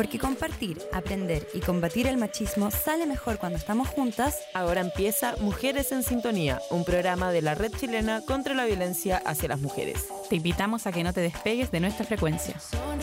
Porque compartir, aprender y combatir el machismo sale mejor cuando estamos juntas. Ahora empieza Mujeres en Sintonía, un programa de la Red Chilena contra la Violencia hacia las Mujeres. Te invitamos a que no te despegues de nuestra frecuencia.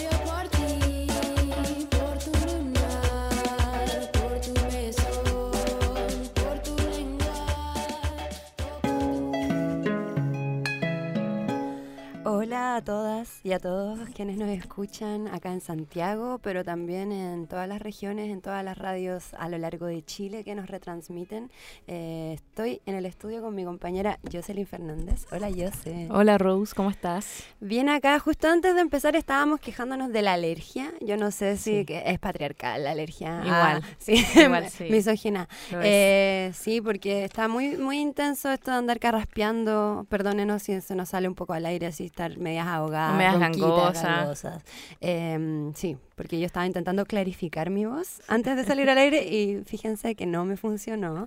Hola a todas y a todos quienes nos escuchan acá en Santiago, pero también en todas las regiones, en todas las radios a lo largo de Chile que nos retransmiten. Estoy en el estudio con mi compañera Jocelyn Fernández. Hola, Jose. Hola, Rose, ¿cómo estás? Bien acá. Justo antes de empezar estábamos quejándonos de la alergia. Yo no sé si es patriarcal la alergia. Igual. Sí. Igual, sí. Misógina. Sí, porque está muy, muy intenso esto de andar carraspeando. Perdónenos si se nos sale un poco al aire, así estar medias ahogadas, medias gangosas. Sí, porque yo estaba intentando clarificar mi voz antes de salir al aire y fíjense que no me funcionó.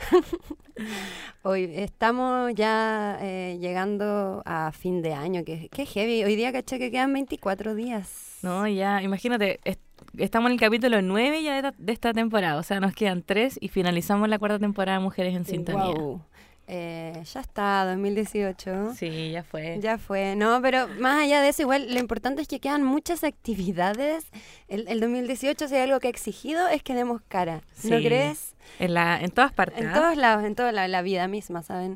Hoy estamos ya llegando a fin de año, que heavy. Hoy día caché que quedan 24 días. No, ya, imagínate, estamos en el capítulo 9 ya de esta temporada, o sea, nos quedan 3 y finalizamos la 4ª temporada de Mujeres en Sintonía. Wow. Ya está, 2018. Sí, ya fue. Ya fue, no, pero más allá de eso, igual lo importante es que quedan muchas actividades. El 2018, si hay algo que ha exigido, es que demos cara. Sí. ¿No crees? En todas partes. En todos lados, en toda la vida misma, ¿saben?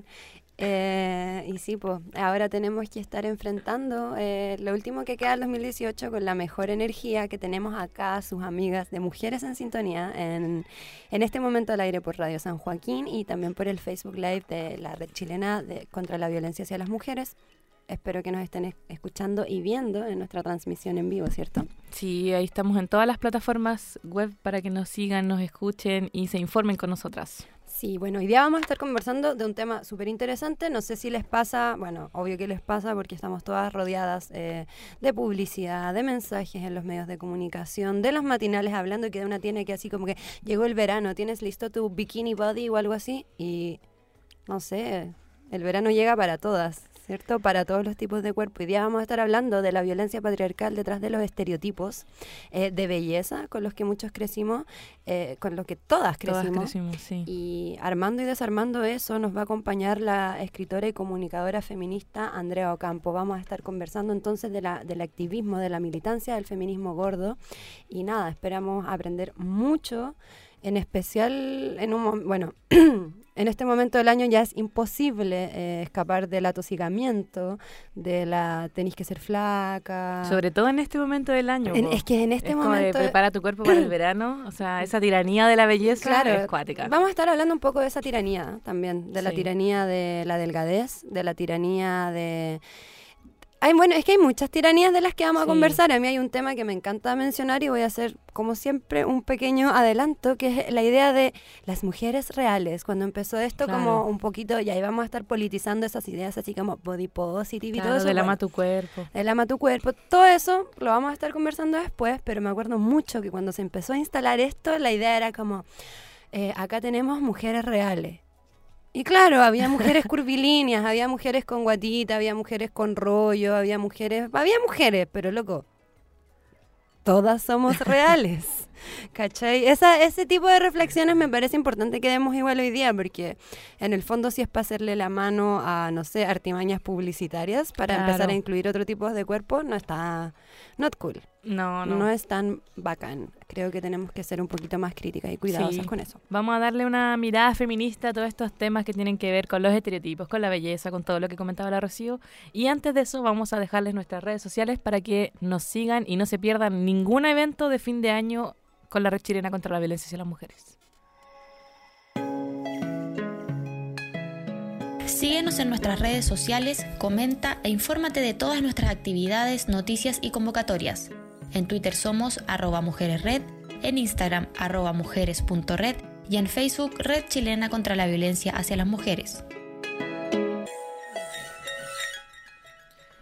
Y sí, pues ahora tenemos que estar enfrentando lo último que queda del 2018 con la mejor energía que tenemos acá, sus amigas de Mujeres en Sintonía, en este momento al aire por Radio San Joaquín y también por el Facebook Live de la Red Chilena contra la Violencia hacia las Mujeres. Espero que nos estén escuchando y viendo en nuestra transmisión en vivo, ¿cierto? Sí, ahí estamos en todas las plataformas web para que nos sigan, nos escuchen y se informen con nosotras. Sí, bueno, hoy día vamos a estar conversando de un tema súper interesante. No sé si les pasa, bueno, obvio que les pasa porque estamos todas rodeadas de publicidad, de mensajes en los medios de comunicación, de los matinales hablando y que una tiene que así como que llegó el verano, tienes listo tu bikini body o algo así y no sé, el verano llega para todas, ¿cierto? Para todos los tipos de cuerpo. Hoy día vamos a estar hablando de la violencia patriarcal detrás de los estereotipos de belleza con los que muchos crecimos, con los que todas crecimos. Sí. Y armando y desarmando eso nos va a acompañar la escritora y comunicadora feminista Andrea Ocampo. Vamos a estar conversando entonces del activismo, de la militancia del feminismo gordo. Y nada, esperamos aprender mucho, en especial en este momento del año ya es imposible escapar del atosigamiento, de la tenés que ser flaca. Sobre todo en este momento del año. Es que en este momento... Como de prepara tu cuerpo para el verano, o sea, esa tiranía de la belleza, claro, es cuática. Vamos a estar hablando un poco de esa tiranía también, de la Sí. tiranía de la delgadez, de la tiranía de... Bueno, es que hay muchas tiranías de las que vamos a conversar. A mí hay un tema que me encanta mencionar y voy a hacer, como siempre, un pequeño adelanto, que es la idea de las mujeres reales. Cuando empezó esto, Claro. como un poquito, y ahí vamos a estar politizando esas ideas así como body positive y Claro, todo eso. del ama Bueno, tu cuerpo. el ama tu cuerpo, todo eso lo vamos a estar conversando después, pero me acuerdo mucho que cuando se empezó a instalar esto, la idea era como, acá tenemos mujeres reales. Y claro, había mujeres curvilíneas, había mujeres con guatita, había mujeres con rollo, había mujeres, pero loco, todas somos reales, ¿cachai? Ese tipo de reflexiones me parece importante que demos igual hoy día, porque en el fondo si es para hacerle la mano a, no sé, artimañas publicitarias para Claro. empezar a incluir otro tipo de cuerpo, no está, not cool. No es tan bacán. Creo que tenemos que ser un poquito más críticas y cuidadosas Sí. con eso. Vamos a darle una mirada feminista a todos estos temas que tienen que ver con los estereotipos, con la belleza, con todo lo que comentaba la Rocío. Y antes de eso vamos a dejarles nuestras redes sociales para que nos sigan y no se pierdan ningún evento de fin de año con la Red Chilena contra la Violencia hacia las Mujeres. Síguenos en nuestras redes sociales, comenta e infórmate de todas nuestras actividades, noticias y convocatorias. En Twitter somos @mujeresred, en Instagram @mujeres.red y en Facebook Red Chilena contra la Violencia hacia las Mujeres.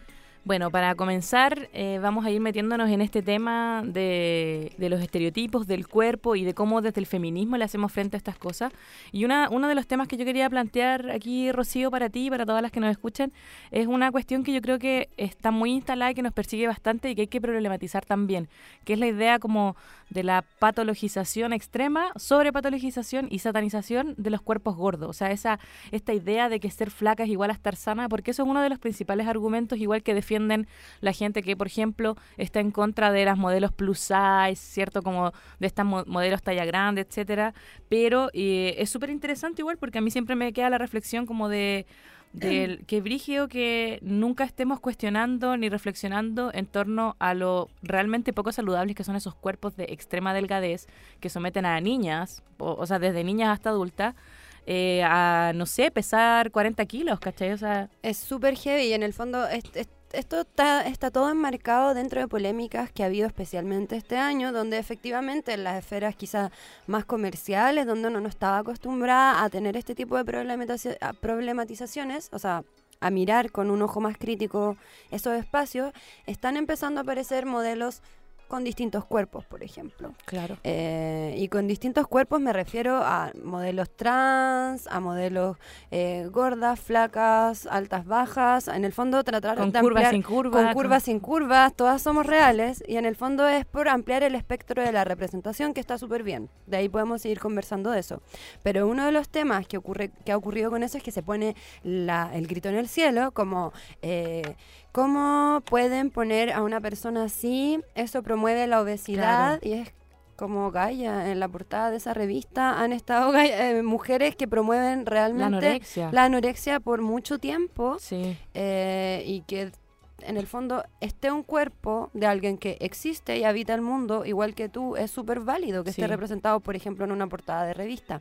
Bueno, para comenzar, vamos a ir metiéndonos en este tema de los estereotipos del cuerpo y de cómo desde el feminismo le hacemos frente a estas cosas. Y uno de los temas que yo quería plantear aquí, Rocío, para ti y para todas las que nos escuchan, es una cuestión que yo creo que está muy instalada y que nos persigue bastante y que hay que problematizar también, que es la idea como de la patologización extrema, sobrepatologización y satanización de los cuerpos gordos. O sea, esta idea de que ser flaca es igual a estar sana, porque eso es uno de los principales argumentos, igual que defienden la gente que, por ejemplo, está en contra de las modelos plus size, ¿cierto? Como de estas modelos talla grande, etcétera. Pero es súper interesante igual, porque a mí siempre me queda la reflexión como de que brígido que nunca estemos cuestionando ni reflexionando en torno a lo realmente poco saludables que son esos cuerpos de extrema delgadez que someten a niñas, o sea, desde niñas hasta adultas, a, no sé, pesar 40 kilos, ¿cachai? O sea, es súper heavy y en el fondo esto está todo enmarcado dentro de polémicas que ha habido especialmente este año, donde efectivamente en las esferas quizás más comerciales, donde uno no estaba acostumbrada a tener este tipo de problematizaciones, o sea, a mirar con un ojo más crítico esos espacios, están empezando a aparecer modelos con distintos cuerpos, por ejemplo. claro. Y con distintos cuerpos me refiero a modelos trans, a modelos gordas, flacas, altas, bajas. En el fondo tratar Con de curvas, ampliar, sin curvas. con curvas, sin curvas, todas somos reales. Y en el fondo es por ampliar el espectro de la representación, que está súper bien. De ahí podemos seguir conversando de eso. Pero uno de los temas que ha ocurrido con eso es que se pone el grito en el cielo, como ¿cómo pueden poner a una persona así? Eso promueve la obesidad. Claro. Y es como Gaia, en la portada de esa revista han estado mujeres que promueven realmente la anorexia por mucho tiempo. Sí. Y que en el fondo un cuerpo de alguien que existe y habita el mundo igual que tú es súper válido que esté representado, por ejemplo, en una portada de revista.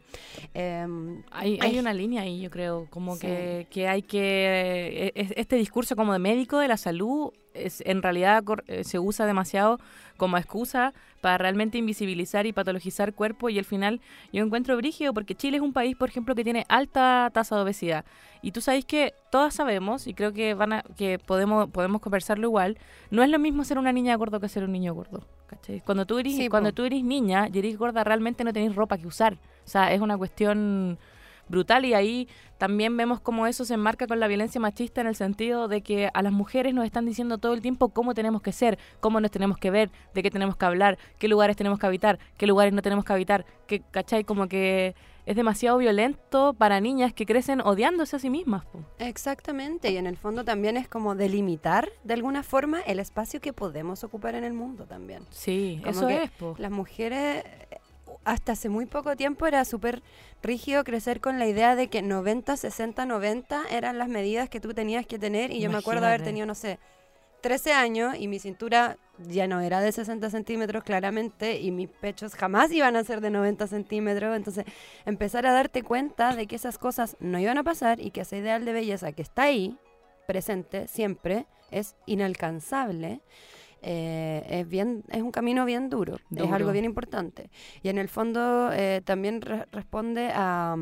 Hay una línea ahí, yo creo, como sí. que hay que... Este discurso como de médico de la salud en realidad se usa demasiado como excusa para realmente invisibilizar y patologizar cuerpo, y al final yo encuentro brígido porque Chile es un país, por ejemplo, que tiene alta tasa de obesidad, y tú sabes que todas sabemos, y creo que podemos conversarlo igual, no es lo mismo ser una niña gorda que ser un niño gordo, ¿cachai? Cuando tú eres niña y eres gorda, realmente no tenés ropa que usar, o sea, es una cuestión brutal, y ahí también vemos cómo eso se enmarca con la violencia machista, en el sentido de que a las mujeres nos están diciendo todo el tiempo cómo tenemos que ser, cómo nos tenemos que ver, de qué tenemos que hablar, qué lugares tenemos que habitar, qué lugares no tenemos que habitar, que, ¿cachai? Como que es demasiado violento para niñas que crecen odiándose a sí mismas, po. Exactamente, y en el fondo también es como delimitar de alguna forma el espacio que podemos ocupar en el mundo también. Sí, como eso que es, po. Las mujeres, hasta hace muy poco tiempo era súper rígido crecer con la idea de que 90, 60, 90 eran las medidas que tú tenías que tener, y yo me acuerdo haber tenido, no sé, 13 años y mi cintura ya no era de 60 centímetros claramente, y mis pechos jamás iban a ser de 90 centímetros, entonces empezar a darte cuenta de que esas cosas no iban a pasar y que ese ideal de belleza que está ahí, presente siempre, es inalcanzable. Es un camino bien duro, es algo bien importante, y en el fondo también responde a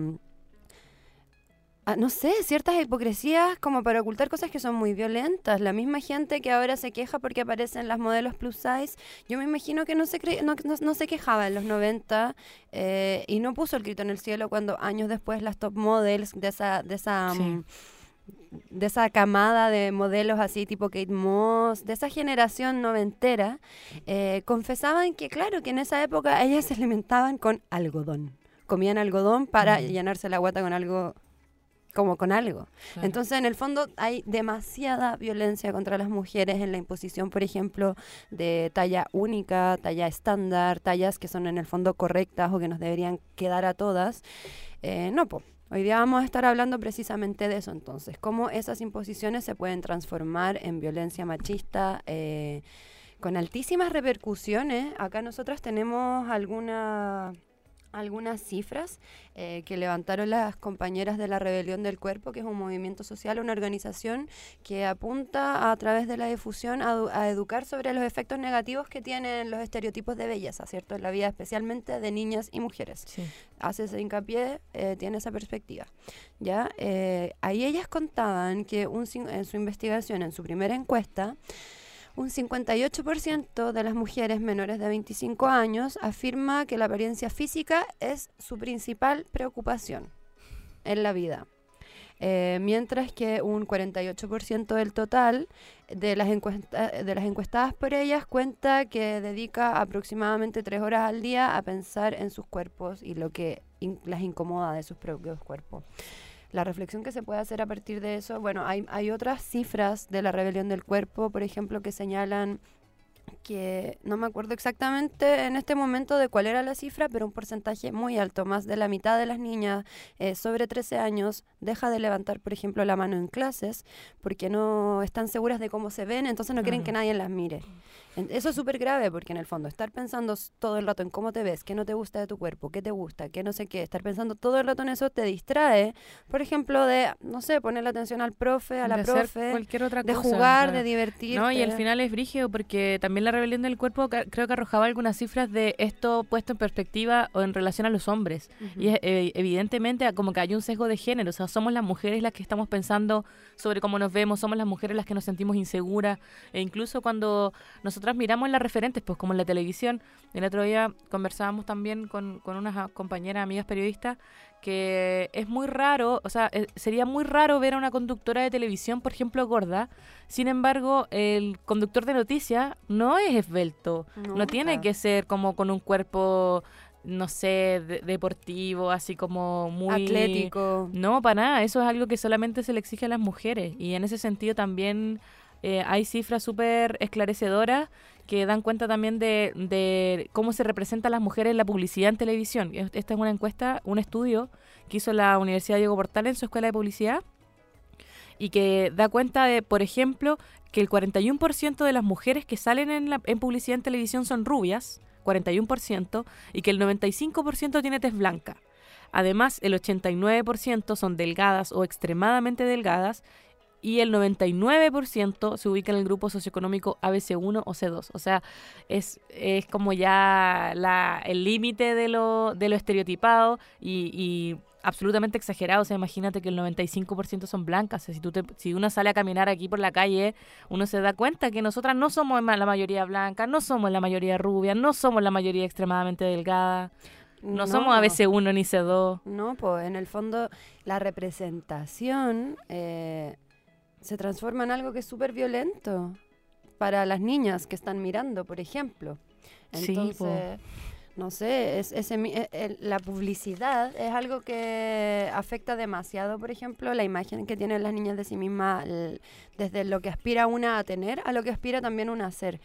no sé, ciertas hipocresías como para ocultar cosas que son muy violentas. La misma gente que ahora se queja porque aparecen las modelos plus size, yo me imagino que no se quejaba en los 90 y no puso el grito en el cielo cuando años después las top models de esa camada de modelos así tipo Kate Moss, de esa generación noventera, confesaban que claro, que en esa época ellas se alimentaban con algodón, comían algodón para llenarse la guata con algo, como con algo. Claro. Entonces, en el fondo hay demasiada violencia contra las mujeres en la imposición, por ejemplo, de talla única, talla estándar, tallas que son en el fondo correctas o que nos deberían quedar a todas. Hoy día vamos a estar hablando precisamente de eso, entonces, cómo esas imposiciones se pueden transformar en violencia machista con altísimas repercusiones. Acá nosotras tenemos algunas algunas cifras que levantaron las compañeras de la Rebelión del Cuerpo, que es un movimiento social, una organización que apunta a través de la difusión a educar sobre los efectos negativos que tienen los estereotipos de belleza, ¿cierto? En la vida especialmente de niñas y mujeres. Sí. Hace ese hincapié, tiene esa perspectiva. ¿Ya? Ahí ellas contaban que en su investigación, en su primera encuesta, un 58% de las mujeres menores de 25 años afirma que la apariencia física es su principal preocupación en la vida. Mientras que un 48% del total de las encuestadas por ellas cuenta que dedica aproximadamente 3 horas al día a pensar en sus cuerpos y lo que las incomoda de sus propios cuerpos. La reflexión que se puede hacer a partir de eso, bueno, hay otras cifras de la Rebelión del Cuerpo, por ejemplo, que señalan que, no me acuerdo exactamente en este momento de cuál era la cifra, pero un porcentaje muy alto, más de la mitad de las niñas sobre 13 años deja de levantar, por ejemplo, la mano en clases porque no están seguras de cómo se ven, entonces no quieren que nadie las mire. Eso es súper grave porque en el fondo estar pensando todo el rato en cómo te ves, qué no te gusta de tu cuerpo, qué te gusta, qué no sé qué, estar pensando todo el rato en eso te distrae, por ejemplo, de, no sé, ponerle atención al profe, a la profe, cualquier otra de cosa, jugar, claro. de divertirte. No, y al final es brígido porque también la Rebelión del Cuerpo creo que arrojaba algunas cifras de esto puesto en perspectiva o en relación a los hombres. Y es, evidentemente como que hay un sesgo de género, o sea, somos las mujeres las que estamos pensando sobre cómo nos vemos, somos las mujeres las que nos sentimos inseguras, e incluso cuando nosotras miramos en las referentes, pues como en la televisión. El otro día conversábamos también con unas compañeras, amigas periodistas, que es muy raro, o sea, sería muy raro ver a una conductora de televisión, por ejemplo, gorda. Sin embargo, el conductor de noticias no es esbelto, no tiene que ser como con un cuerpo, no sé, deportivo, así como muy atlético. No, para nada, eso es algo que solamente se le exige a las mujeres, y en ese sentido también hay cifras súper esclarecedoras que dan cuenta también de cómo se representan las mujeres en la publicidad en televisión. Esta es una encuesta, un estudio que hizo la Universidad Diego Portales en su escuela de publicidad, y que da cuenta de, por ejemplo, que el 41% de las mujeres que salen en publicidad en televisión son rubias, 41%, y que el 95% tiene tez blanca. Además, el 89% son delgadas o extremadamente delgadas, y el 99% se ubica en el grupo socioeconómico ABC1 o C2. O sea, es como ya el límite de lo estereotipado y absolutamente exagerado. O sea, imagínate que el 95% son blancas. O sea, si uno sale a caminar aquí por la calle, uno se da cuenta que nosotras no somos la mayoría blanca, no somos la mayoría rubia, no somos la mayoría extremadamente delgada. No somos ABC1 ni C2. No, pues en el fondo la representación se transforma en algo que es súper violento para las niñas que están mirando, por ejemplo. Entonces, no sé, la publicidad es algo que afecta demasiado, por ejemplo, la imagen que tienen las niñas de sí mismas, desde lo que aspira una a tener a lo que aspira también una a ser.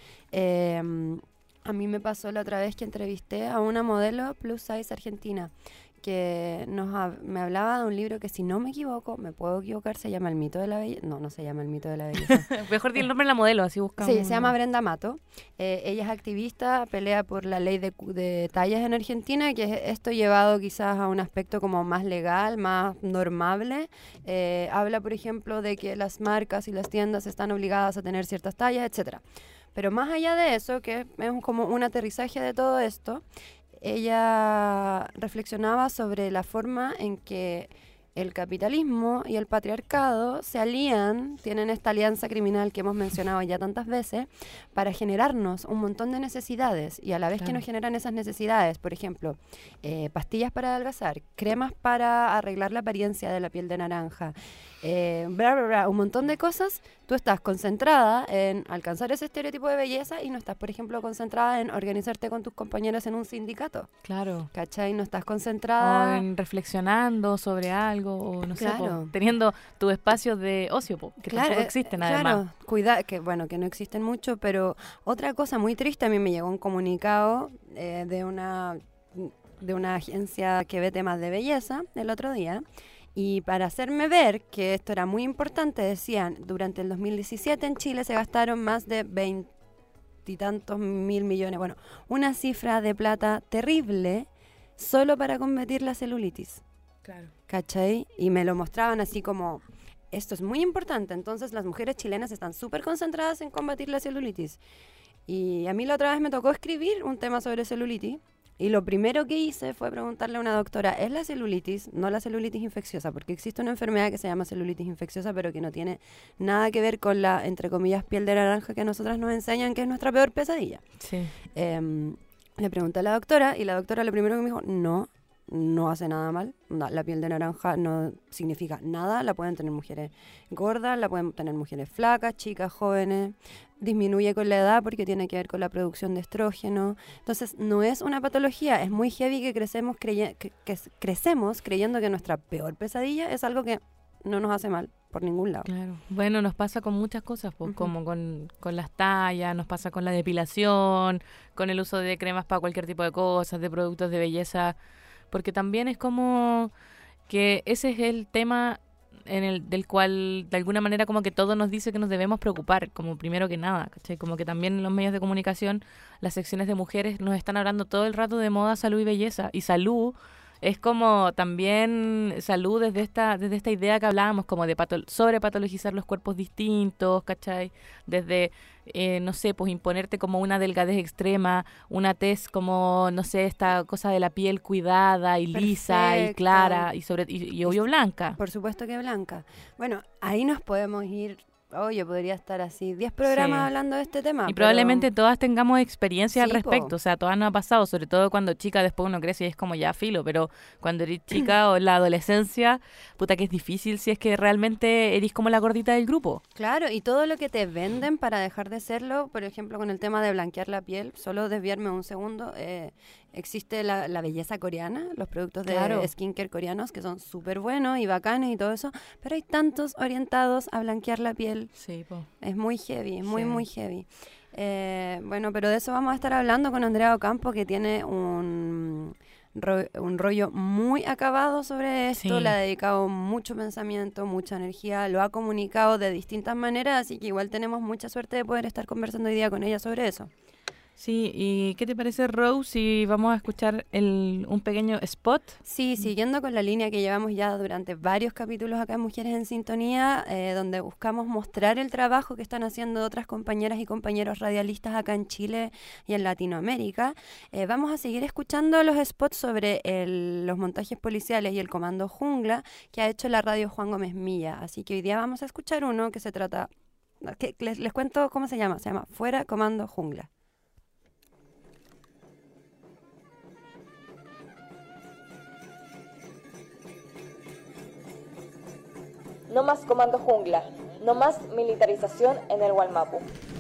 A mí me pasó la otra vez que entrevisté a una modelo plus size argentina que me hablaba de un libro que, si no me equivoco, me puedo equivocar, se llama El mito de la belleza. No se llama El mito de la belleza. Mejor di el nombre de la modelo, así buscamos. Sí, se llama Brenda Mato. Ella es activista, pelea por la ley de tallas en Argentina, que es esto llevado quizás a un aspecto como más legal, más normable. Habla, por ejemplo, de que las marcas y las tiendas están obligadas a tener ciertas tallas, etcétera. Pero más allá de eso, que es como un aterrizaje de todo esto, ella reflexionaba sobre la forma en que el capitalismo y el patriarcado se alían, tienen esta alianza criminal que hemos mencionado ya tantas veces, para generarnos un montón de necesidades, y a la vez que nos generan esas necesidades, por ejemplo, pastillas para adelgazar, cremas para arreglar la apariencia de la piel de naranja, un montón de cosas, tú estás concentrada en alcanzar ese estereotipo de belleza y no estás, por ejemplo, concentrada en organizarte con tus compañeros en un sindicato. Claro. ¿Cachai? No estás concentrada... O en reflexionando sobre algo, o no sé, Claro. teniendo tus espacios de ocio, que tampoco existen además. Claro, que no existen mucho, pero otra cosa muy triste, a mí me llegó un comunicado de una agencia que ve temas de belleza el otro día. Y para hacerme ver que esto era muy importante, decían, durante el 2017 en Chile se gastaron más de 20 y tantos mil millones, bueno, una cifra de plata terrible solo para combatir la celulitis. Claro. ¿Cachai? Y me lo mostraban así como, esto es muy importante, entonces las mujeres chilenas están súper concentradas en combatir la celulitis. Y a mí la otra vez me tocó escribir un tema sobre celulitis, y lo primero que hice fue preguntarle a una doctora, ¿es la celulitis? No la celulitis infecciosa, porque existe una enfermedad que se llama celulitis infecciosa, pero que no tiene nada que ver con la, entre comillas, piel de naranja que a nosotras nos enseñan que es nuestra peor pesadilla. Sí. Le pregunté a la doctora, y la doctora lo primero que me dijo, no hace nada mal. No, la piel de naranja no significa nada. La pueden tener mujeres gordas, la pueden tener mujeres flacas, chicas, jóvenes. Disminuye con la edad porque tiene que ver con la producción de estrógeno. Entonces, no es una patología. Es muy heavy que crecemos creyendo que nuestra peor pesadilla es algo que no nos hace mal por ningún lado. Claro. Bueno, nos pasa con muchas cosas, pues, como con las tallas, nos pasa con la depilación, con el uso de cremas para cualquier tipo de cosas, de productos de belleza, porque también es como que ese es el tema del cual de alguna manera como que todo nos dice que nos debemos preocupar, como primero que nada, ¿cachai? Como que también en los medios de comunicación las secciones de mujeres nos están hablando todo el rato de moda, salud y belleza, y salud es como también salud desde esta idea que hablábamos, como de sobrepatologizar los cuerpos distintos, ¿cachai? Desde, no sé, pues imponerte como una delgadez extrema, una tez como, no sé, esta cosa de la piel cuidada y lisa. Perfecta. Y clara y obvio blanca. Por supuesto que blanca. Bueno, ahí nos podemos ir... yo podría estar así 10 programas hablando de este tema. Y probablemente todas tengamos experiencia al respecto. O sea, todas nos ha pasado, sobre todo cuando chica, después uno crece y es como ya filo. Pero cuando eres chica o en la adolescencia, puta que es difícil si es que realmente eres como la gordita del grupo. Claro, y todo lo que te venden para dejar de serlo, por ejemplo, con el tema de blanquear la piel, solo desviarme un segundo, existe la belleza coreana, los productos de skincare coreanos que son súper buenos y bacanes y todo eso, pero hay tantos orientados a blanquear la piel. Sí, po. Es muy heavy, muy heavy. Bueno, pero de eso vamos a estar hablando con Andrea Ocampo, que tiene un rollo muy acabado sobre esto. Le ha dedicado mucho pensamiento, mucha energía, lo ha comunicado de distintas maneras, así que igual tenemos mucha suerte de poder estar conversando hoy día con ella sobre eso. Sí, ¿y qué te parece, Rose, si vamos a escuchar un pequeño spot? Sí, siguiendo con la línea que llevamos ya durante varios capítulos acá en Mujeres en Sintonía, donde buscamos mostrar el trabajo que están haciendo otras compañeras y compañeros radialistas acá en Chile y en Latinoamérica. Vamos a seguir escuchando los spots sobre los montajes policiales y el Comando Jungla que ha hecho la radio Juan Gómez Milla. Así que hoy día vamos a escuchar uno que se trata... Les cuento cómo se llama. Se llama Fuera Comando Jungla. No más Comando Jungla, no más militarización en el Gualmapu.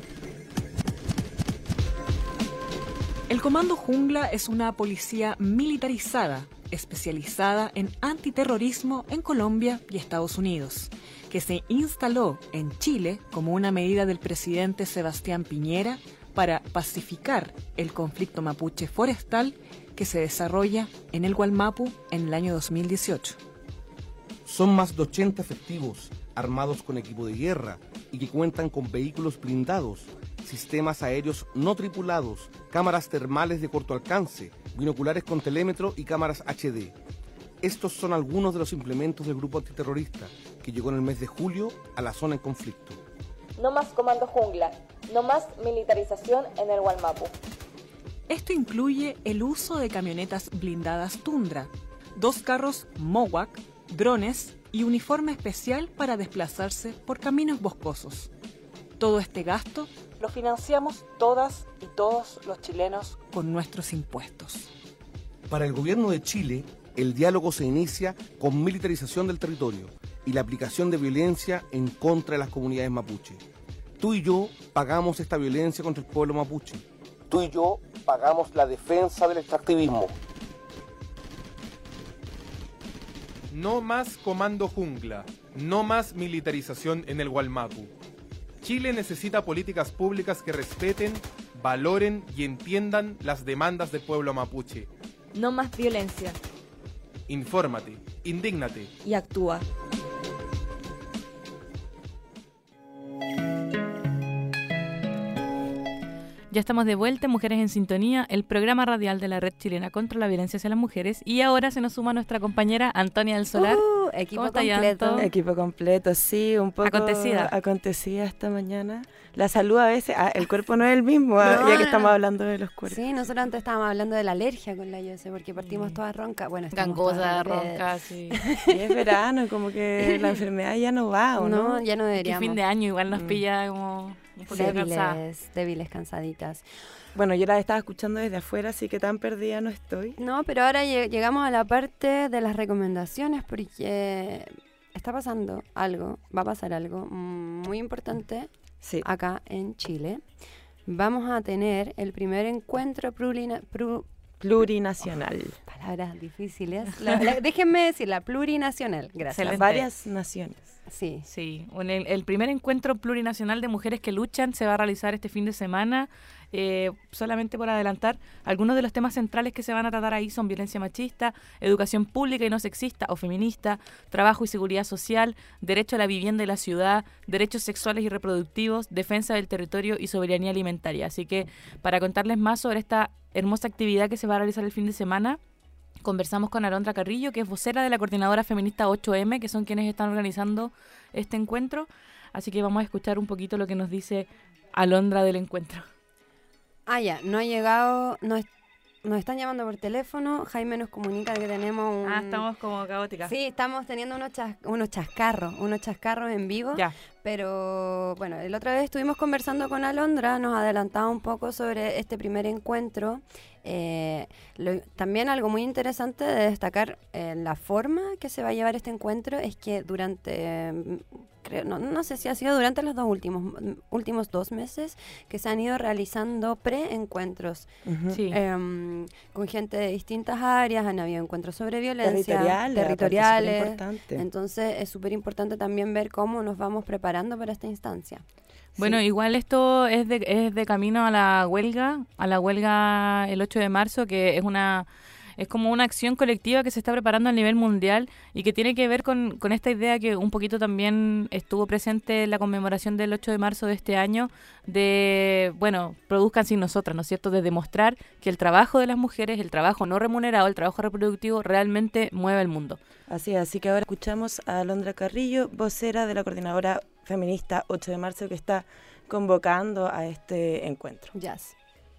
El Comando Jungla es una policía militarizada, especializada en antiterrorismo en Colombia y Estados Unidos, que se instaló en Chile como una medida del presidente Sebastián Piñera para pacificar el conflicto mapuche forestal que se desarrolla en el Gualmapu en el año 2018. Son más de 80 efectivos, armados con equipo de guerra y que cuentan con vehículos blindados, sistemas aéreos no tripulados, cámaras termales de corto alcance, binoculares con telémetro y cámaras HD. Estos son algunos de los implementos del grupo antiterrorista que llegó en el mes de julio a la zona en conflicto. No más Comando Jungla, no más militarización en el Gualmapu. Esto incluye el uso de camionetas blindadas Tundra, 2 carros Mowak, drones y uniforme especial para desplazarse por caminos boscosos. Todo este gasto lo financiamos todas y todos los chilenos con nuestros impuestos. Para el gobierno de Chile, el diálogo se inicia con militarización del territorio y la aplicación de violencia en contra de las comunidades mapuche. Tú y yo pagamos esta violencia contra el pueblo mapuche. Tú y yo pagamos la defensa del extractivismo. No más Comando Jungla, no más militarización en el Gualmapu. Chile necesita políticas públicas que respeten, valoren y entiendan las demandas del pueblo mapuche. No más violencia. Infórmate, indígnate y actúa. Ya estamos de vuelta en Mujeres en Sintonía, el programa radial de la Red Chilena contra la Violencia hacia las Mujeres. Y ahora se nos suma nuestra compañera Antonia del Solar. Equipo ¿Cómo está, completo. Anto? Equipo completo, sí, un poco acontecida esta mañana. La salud a veces, el cuerpo no es el mismo, ya que estamos hablando de los cuerpos. Sí, nosotros antes estábamos hablando de la alergia con la Yose, porque partimos todas roncas. Bueno, gangosa, ronca, sí. Y es verano, como que la enfermedad ya no va, ¿o no? No, ya no deberíamos. Que fin de año igual nos pilla como un poquito cansadas. Débiles, cansaditas. Bueno, yo la estaba escuchando desde afuera, así que tan perdida no estoy. No, pero ahora llegamos a la parte de las recomendaciones, porque está pasando algo, va a pasar algo muy importante acá en Chile. Vamos a tener el primer encuentro plurinacional. Palabras difíciles. Déjenme decir, la plurinacional. Gracias. Las varias naciones. Sí. El primer encuentro plurinacional de mujeres que luchan se va a realizar este fin de semana. Solamente por adelantar, algunos de los temas centrales que se van a tratar ahí son violencia machista, educación pública y no sexista o feminista, trabajo y seguridad social, derecho a la vivienda y la ciudad, derechos sexuales y reproductivos, defensa del territorio y soberanía alimentaria. Así que para contarles más sobre esta hermosa actividad que se va a realizar el fin de semana, conversamos con Alondra Carrillo, que es vocera de la coordinadora feminista 8M, que son quienes están organizando este encuentro. Así que vamos a escuchar un poquito lo que nos dice Alondra del encuentro. Ya, no ha llegado, nos están llamando por teléfono, Jaime nos comunica que tenemos estamos como caóticas. Sí, estamos teniendo unos chascarros en vivo, ya. Pero bueno, la otra vez estuvimos conversando con Alondra, nos adelantaba un poco sobre este primer encuentro. También algo muy interesante de destacar la forma que se va a llevar este encuentro es que durante... No sé si ha sido durante los últimos 2 meses que se han ido realizando preencuentros con gente de distintas áreas, han habido encuentros sobre violencia, territoriales. Entonces es súper importante también ver cómo nos vamos preparando para esta instancia. Bueno, igual esto es de camino a la huelga el 8 de marzo, que es como una acción colectiva que se está preparando a nivel mundial y que tiene que ver con esta idea que un poquito también estuvo presente en la conmemoración del 8 de marzo de este año, de, produzcan sin nosotras, ¿no es cierto?, de demostrar que el trabajo de las mujeres, el trabajo no remunerado, el trabajo reproductivo, realmente mueve el mundo. Así que ahora escuchamos a Alondra Carrillo, vocera de la coordinadora feminista 8 de marzo, que está convocando a este encuentro. Yes.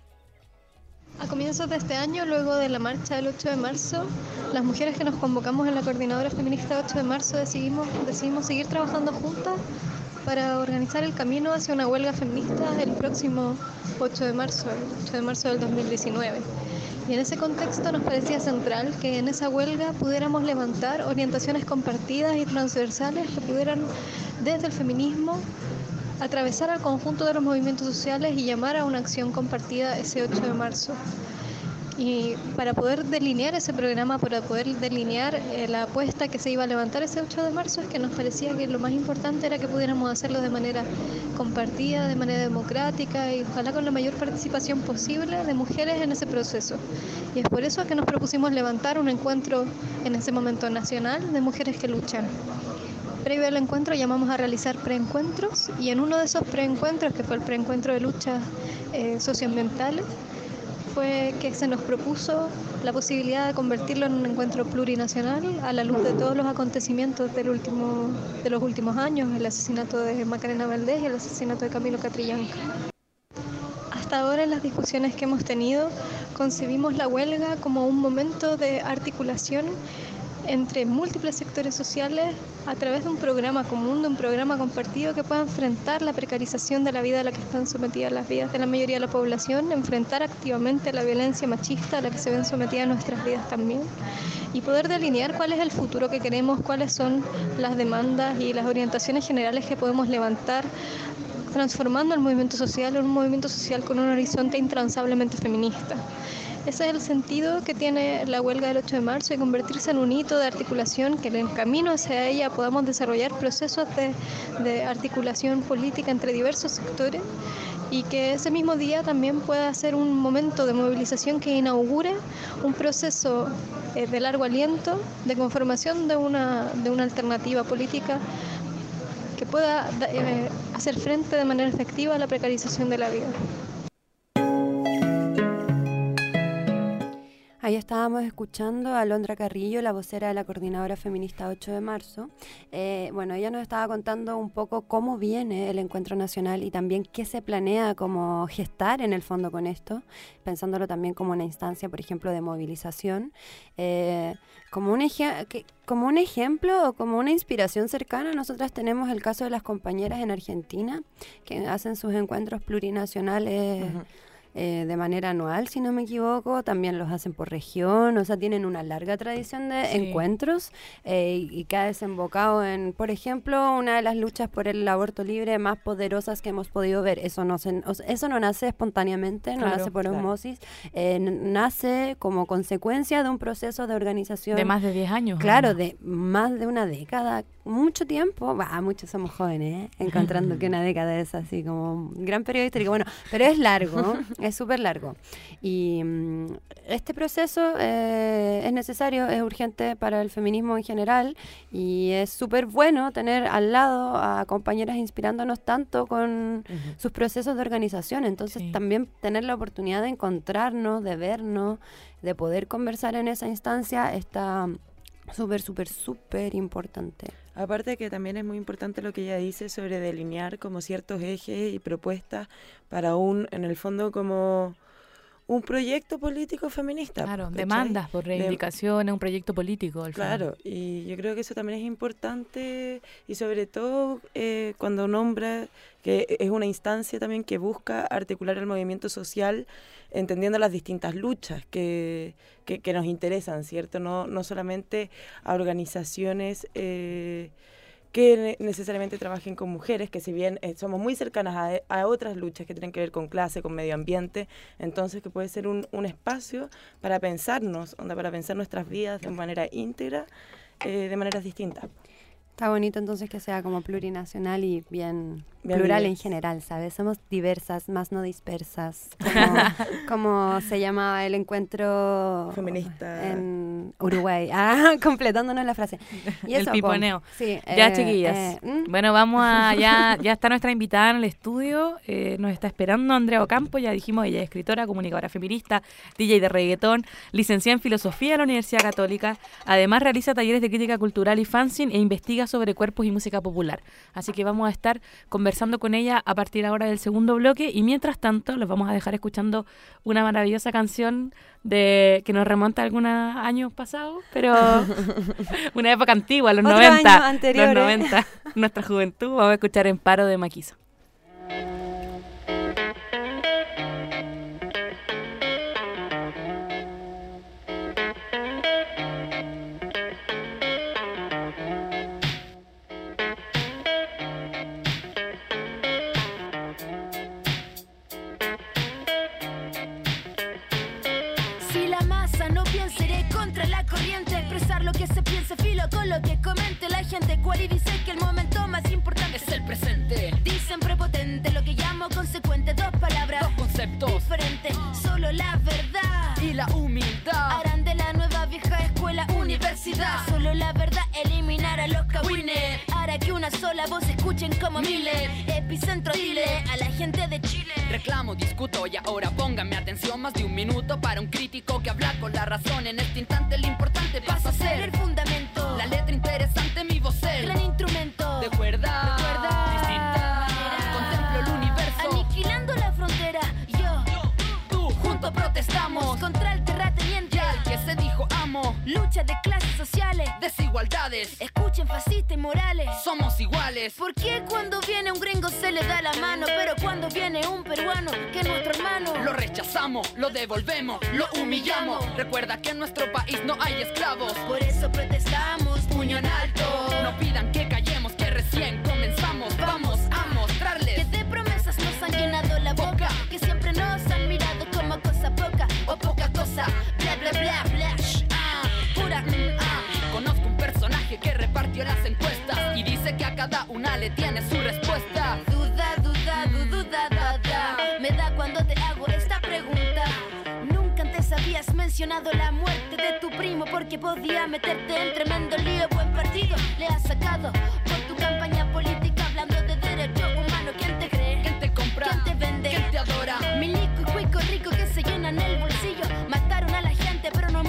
A comienzos de este año, luego de la marcha del 8 de marzo, las mujeres que nos convocamos en la Coordinadora Feminista 8 de marzo decidimos seguir trabajando juntas para organizar el camino hacia una huelga feminista el próximo 8 de marzo del 2019. Y en ese contexto nos parecía central que en esa huelga pudiéramos levantar orientaciones compartidas y transversales que pudieran, desde el feminismo, atravesar al conjunto de los movimientos sociales y llamar a una acción compartida ese 8 de marzo. Y para poder delinear ese programa, para poder delinear la apuesta que se iba a levantar ese 8 de marzo, es que nos parecía que lo más importante era que pudiéramos hacerlo de manera compartida, de manera democrática y ojalá con la mayor participación posible de mujeres en ese proceso. Y es por eso que nos propusimos levantar un encuentro en ese momento nacional de mujeres que luchan. Previo al encuentro llamamos a realizar preencuentros y en uno de esos preencuentros, que fue el preencuentro de luchas socioambientales, fue que se nos propuso la posibilidad de convertirlo en un encuentro plurinacional a la luz de todos los acontecimientos de los últimos años, el asesinato de Macarena Valdés y el asesinato de Camilo Catrillanca. Hasta ahora en las discusiones que hemos tenido concebimos la huelga como un momento de articulación entre múltiples sectores sociales a través de un programa común, de un programa compartido que pueda enfrentar la precarización de la vida a la que están sometidas las vidas de la mayoría de la población, enfrentar activamente la violencia machista a la que se ven sometidas nuestras vidas también y poder delinear cuál es el futuro que queremos, cuáles son las demandas y las orientaciones generales que podemos levantar transformando el movimiento social en un movimiento social con un horizonte intransablemente feminista. Ese es el sentido que tiene la huelga del 8 de marzo y convertirse en un hito de articulación, que en el camino hacia ella podamos desarrollar procesos de articulación política entre diversos sectores y que ese mismo día también pueda ser un momento de movilización que inaugure un proceso de largo aliento, de conformación de una alternativa política que pueda hacer frente de manera efectiva a la precarización de la vida. Ahí estábamos escuchando a Alondra Carrillo, la vocera de la Coordinadora Feminista 8 de marzo. Bueno, ella nos estaba contando un poco cómo viene el encuentro nacional y también qué se planea como gestar en el fondo con esto, pensándolo también como una instancia, por ejemplo, de movilización. Como un ejemplo o como una inspiración cercana, nosotras tenemos el caso de las compañeras en Argentina que hacen sus encuentros plurinacionales de manera anual, si no me equivoco. También los hacen por región, o sea, tienen una larga tradición de encuentros y que ha desembocado en, por ejemplo, una de las luchas por el aborto libre más poderosas que hemos podido ver. Eso no nace espontáneamente, no nace por osmosis, nace como consecuencia de un proceso de organización. De más de 10 años. Claro, de más de una década, mucho tiempo. Muchos somos jóvenes, encontrando que una década es así como un gran periodo histórico. Bueno, pero es largo, es súper largo. Y este proceso es necesario, es urgente para el feminismo en general y es súper bueno tener al lado a compañeras inspirándonos tanto con sus procesos de organización. Entonces también tener la oportunidad de encontrarnos, de vernos, de poder conversar en esa instancia está súper importante. Aparte que también es muy importante lo que ella dice sobre delinear como ciertos ejes y propuestas para en el fondo como un proyecto político feminista. Claro, ¿cachai? Demandas por reivindicaciones, un proyecto político. Claro, y yo creo que eso también es importante y sobre todo cuando nombra que es una instancia también que busca articular el movimiento social entendiendo las distintas luchas que nos interesan, ¿cierto? No solamente a organizaciones que necesariamente trabajen con mujeres, que si bien somos muy cercanas a otras luchas que tienen que ver con clase, con medio ambiente, entonces que puede ser un espacio para pensarnos, para pensar nuestras vidas de manera íntegra, de maneras distintas. Está bonito entonces que sea como plurinacional y bien plural diversas. En general, ¿sabes? Somos diversas, más no dispersas. Como se llamaba el encuentro feminista en Uruguay. Completándonos la frase. Y eso, el piponeo. Sí, ya, chiquillas. Bueno, vamos a... Ya está nuestra invitada en el estudio. Nos está esperando Andrea Ocampo. Ya dijimos, ella es escritora, comunicadora feminista, DJ de reggaetón, licenciada en filosofía de la Universidad Católica. Además, realiza talleres de crítica cultural y fanzine e investiga sobre cuerpos y música popular. Así que vamos a estar conversando con ella a partir ahora del segundo bloque y mientras tanto los vamos a dejar escuchando una maravillosa canción que nos remonta a algunos años pasados, pero una época antigua, los 90, los 90, nuestra juventud. Vamos a escuchar En Paro de Maquiso. Lo que comente la gente, cual y dice que el momento más importante es el presente. Dicen prepotente, lo que llamo consecuente, dos palabras, dos conceptos diferentes, solo la verdad y la humildad harán de la nueva vieja escuela universidad. Solo la verdad eliminar a los cagüines, hará que una sola voz escuchen como miles. Epicentro dile a la gente de Chile. Reclamo, discuto y ahora pónganme atención, más de un minuto para un crítico que habla con la razón. En este instante lo importante pasa a ser el fundamento, la letra interesante, mi voz, el gran instrumento de cuerda distinta. Contemplo el universo, aniquilando la frontera. Tú, juntos protestamos contra el terrateniente, ya el que se dijo amo. Lucha de clases sociales, desigualdades. Escuchen fascistas y morales, somos iguales. ¿Por qué cuando viene un gringo se le da la mano, pero cuando viene un peruano que es nuestro hermano lo rechazamos, lo devolvemos, lo humillamos? Recuerda que en nuestro país no hay esclavos. Por eso protestamos, puño en alto. No pidan que callemos, que recién comenzamos. Vamos a mostrarles que de promesas nos han llenado la boca, que siempre nos han mirado como cosa poca o poca cosa. Bla bla bla bla. Pura Conozco un personaje que repartió las encuestas y dice que a cada una le tiene su respuesta. Duda. Me da cuando te hago esta pregunta. Nunca antes habías mencionado la muerte de tu primo porque podía meterte en tremendo lío. Buen partido le has sacado por tu campaña política hablando de derecho humano. ¿Quién te cree? ¿Quién te compra? ¿Quién te vende? ¿Quién te adora? Milico y cuico rico que se llenan el bolsillo. Mataron a la gente pero no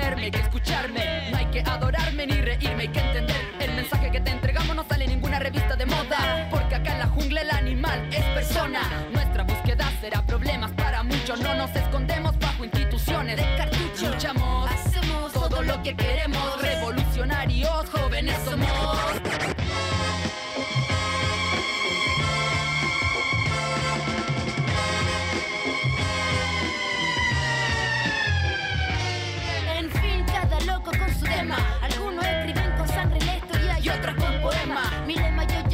temerme, hay que escucharme. No hay que adorarme ni reírme, hay que entender. El mensaje que te entregamos no sale en ninguna revista de moda, porque acá en la jungla el animal es persona. Nuestra búsqueda será problemas para muchos. No nos escondemos bajo instituciones de cartucho. Luchamos, hacemos todo lo que queremos. Revolucionarios, jóvenes somos. En fin, cada loco con su tema. Algunos escriben con sangre la historia y otros con poema. Mi lema yo.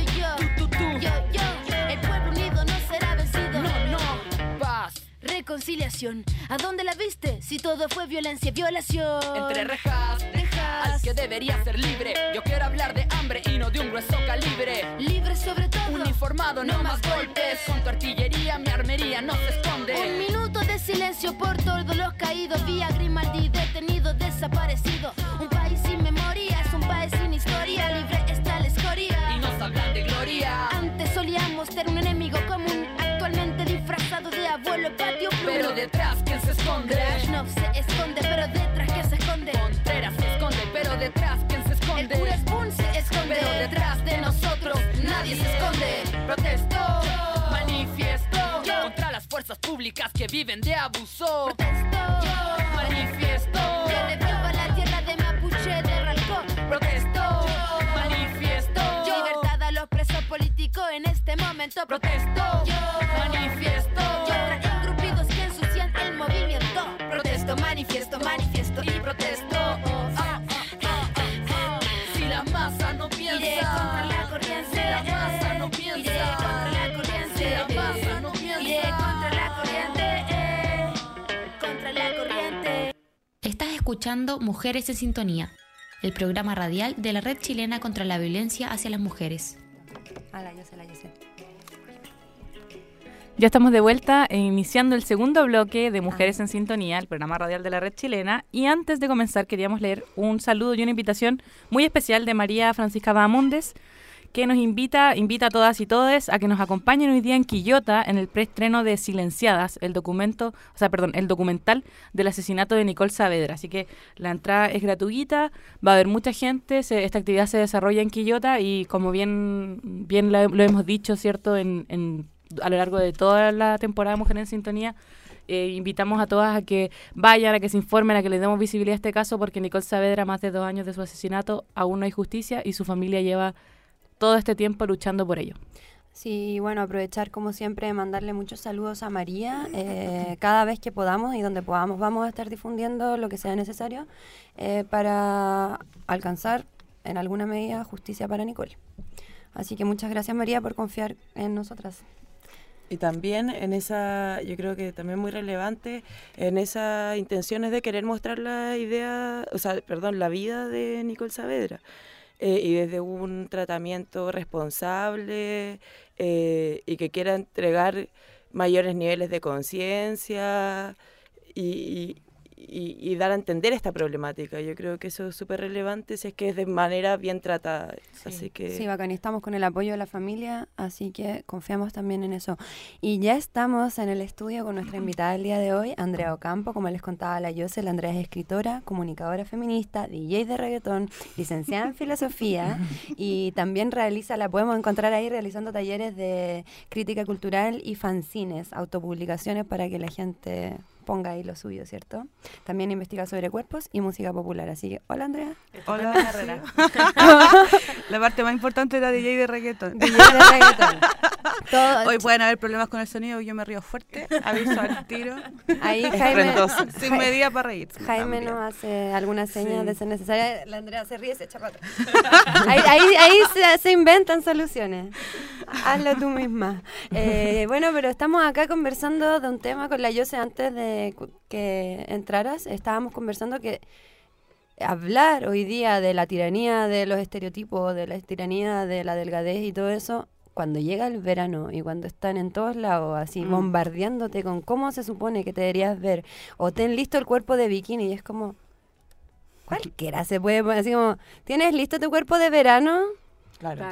El pueblo unido no será vencido. No, paz. Reconciliación. ¿A dónde la viste? Si todo fue violencia, violación. Entre rejas, al que debería ser libre. Yo quiero hablar de hambre y no de un grueso calibre. Libre sobre todo. Uniformado, no más golpes. Con tu artillería, mi armería no se esconde. Un minuto de silencio por todos los caídos. Vía Grimaldi, detenido, desaparecido. Un país sin memoria, es un país sin historia. Libre está la escoria. Y nos hablan de gloria. Antes solíamos ser un enemigo común. Actualmente disfrazado de abuelo patio blue. Pero detrás, ¿quién se esconde? Brezhnev se esconde, pero detrás, ¿quién se esconde? Contreras se esconde, pero detrás, ¿quién se esconde? El cura Spoon se esconde, pero detrás de nosotros nadie se esconde. Protesto, manifiesto contra las fuerzas públicas que viven de abuso. Protesto, manifiesto que devuelva la tierra de Mapuche, de Ralcón. Protesto, manifiesto libertad a los presos políticos en este momento. Protesto, manifiesto contra engrupidos que ensucian el movimiento. Protesto, manifiesto y protesto. Si la masa no piensa, iré contra la corriente. Si la masa no piensa, iré contra la corriente. Si la masa no piensa, iré contra la corriente. Contra la corriente. Estás escuchando Mujeres en Sintonía, el programa radial de la Red Chilena contra la Violencia hacia las Mujeres. Yo sé. Ya estamos de vuelta iniciando el segundo bloque de Mujeres en Sintonía, el programa radial de la Red Chilena. Y antes de comenzar queríamos leer un saludo y una invitación muy especial de María Francisca Bahamondes, que nos invita a todas y todes a que nos acompañen hoy día en Quillota en el preestreno de Silenciadas, el documental del asesinato de Nicole Saavedra. Así que la entrada es gratuita, va a haber mucha gente, esta actividad se desarrolla en Quillota y como bien lo hemos dicho, ¿cierto?, a lo largo de toda la temporada de Mujeres en Sintonía, invitamos a todas a que vayan, a que se informen, a que les demos visibilidad a este caso, porque Nicole Saavedra, más de 2 años de su asesinato, aún no hay justicia y su familia lleva todo este tiempo luchando por ello. Sí, bueno, aprovechar como siempre de mandarle muchos saludos a María. Cada vez que podamos y donde podamos vamos a estar difundiendo lo que sea necesario para alcanzar en alguna medida justicia para Nicole. Así que muchas gracias, María, por confiar en nosotras. Y también en esa, yo creo que también muy relevante, en esas intenciones de querer mostrar la vida de Nicole Saavedra. Y desde un tratamiento responsable y que quiera entregar mayores niveles de conciencia y dar a entender esta problemática. Yo creo que eso es súper relevante si es que es de manera bien tratada. Sí. Así que... Sí, bacán, estamos con el apoyo de la familia, así que confiamos también en eso. Y ya estamos en el estudio con nuestra invitada del día de hoy, Andrea Ocampo. Como les contaba la Yosel, Andrea es escritora, comunicadora feminista, DJ de reggaetón, licenciada en filosofía y también la podemos encontrar ahí realizando talleres de crítica cultural y fanzines, autopublicaciones para que la gente ponga ahí lo suyo, ¿cierto? También investiga sobre cuerpos y música popular. Así que, hola, Andrea. Hola. La parte más importante era DJ de reggaetón. Hoy pueden haber problemas con el sonido, yo me río fuerte, aviso al tiro. Ahí Jaime, sin medida para reír. Jaime también nos hace alguna seña de ser necesaria. La Andrea se ríe y se echa para atrás. ahí se inventan soluciones. Hazlo tú misma. Bueno, pero estamos acá conversando de un tema con la Yose antes de que entraras. Estábamos conversando que hablar hoy día de la tiranía de los estereotipos, de la tiranía de la delgadez y todo eso, cuando llega el verano y cuando están en todos lados así bombardeándote con cómo se supone que te deberías ver, o ten listo el cuerpo de bikini, y es como cualquiera se puede poner así como, ¿tienes listo tu cuerpo de verano? Claro.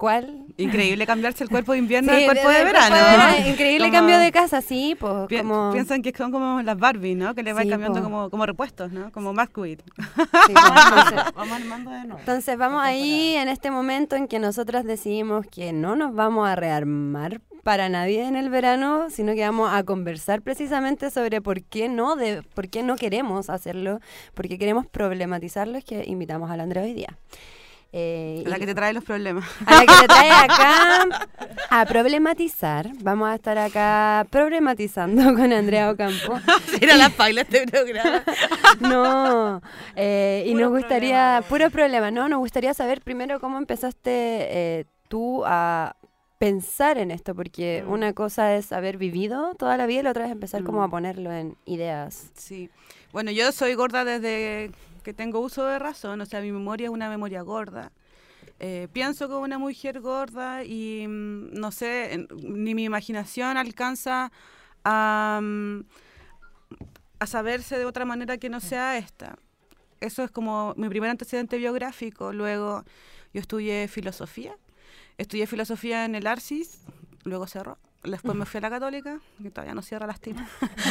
¿Cuál? Increíble cambiarse el cuerpo de invierno Sí, al cuerpo de verano. Increíble Como- cambio de casa, sí, pues como... Piensan que son como las Barbie, ¿no? Que le van Sí, cambiando po. como repuestos, ¿no? Como Masquid. Sí, pues, entonces, Vamos armando de nuevo. entonces vamos ahí en este momento en que nosotras decidimos que no nos vamos a rearmar para nadie en el verano, sino que vamos a conversar precisamente sobre por qué no queremos hacerlo, por qué queremos problematizarlo, es que invitamos a la Andrea hoy día. La que te trae los problemas. A la que te trae acá a problematizar. Vamos a estar acá problematizando con Andrea Ocampo. Era la paila este programa. No, y nos gustaría, puro problema, ¿no? Nos gustaría saber primero cómo empezaste tú a pensar en esto, porque una cosa es haber vivido toda la vida y la otra es empezar como a ponerlo en ideas. Sí. Bueno, yo soy gorda desde que tengo uso de razón, o sea, mi memoria es una memoria gorda. Pienso como una mujer gorda y no sé, ni mi imaginación alcanza a saberse de otra manera que no sea esta. Eso es como mi primer antecedente biográfico. Luego yo estudié filosofía en el Arcis, luego cerró. Después me fui a la Católica, que todavía no cierra, lastima.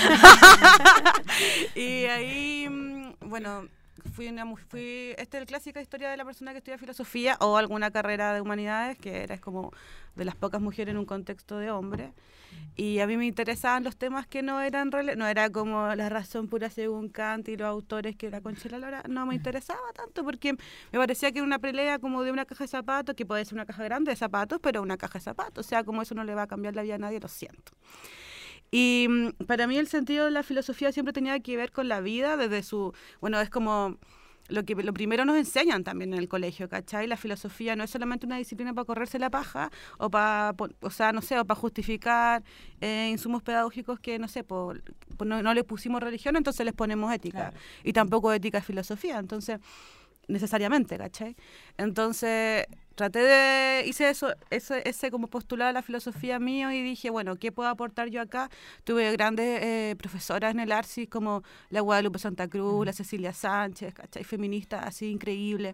Y ahí, bueno, esta es la clásica historia de la persona que estudia filosofía o alguna carrera de humanidades, que eres como de las pocas mujeres en un contexto de hombre. Y a mí me interesaban los temas que no eran no era como la razón pura según Kant y los autores que era Conchela Lora, no me interesaba tanto porque me parecía que era una pelea como de una caja de zapatos, que puede ser una caja grande de zapatos, pero una caja de zapatos, o sea, como eso no le va a cambiar la vida a nadie, lo siento. Y para mí el sentido de la filosofía siempre tenía que ver con la vida desde bueno, es como lo primero nos enseñan también en el colegio, ¿cachai? La filosofía no es solamente una disciplina para correrse la paja o para justificar insumos pedagógicos que, no sé, no le pusimos religión, entonces les ponemos ética. Claro. Y tampoco ética es filosofía, entonces, necesariamente, ¿cachai? Entonces, hice ese como postulado de la filosofía mío y dije, bueno, ¿qué puedo aportar yo acá? Tuve grandes profesoras en el Arcis como la Guadalupe Santa Cruz, la Cecilia Sánchez, ¿cachai? Feministas así increíbles.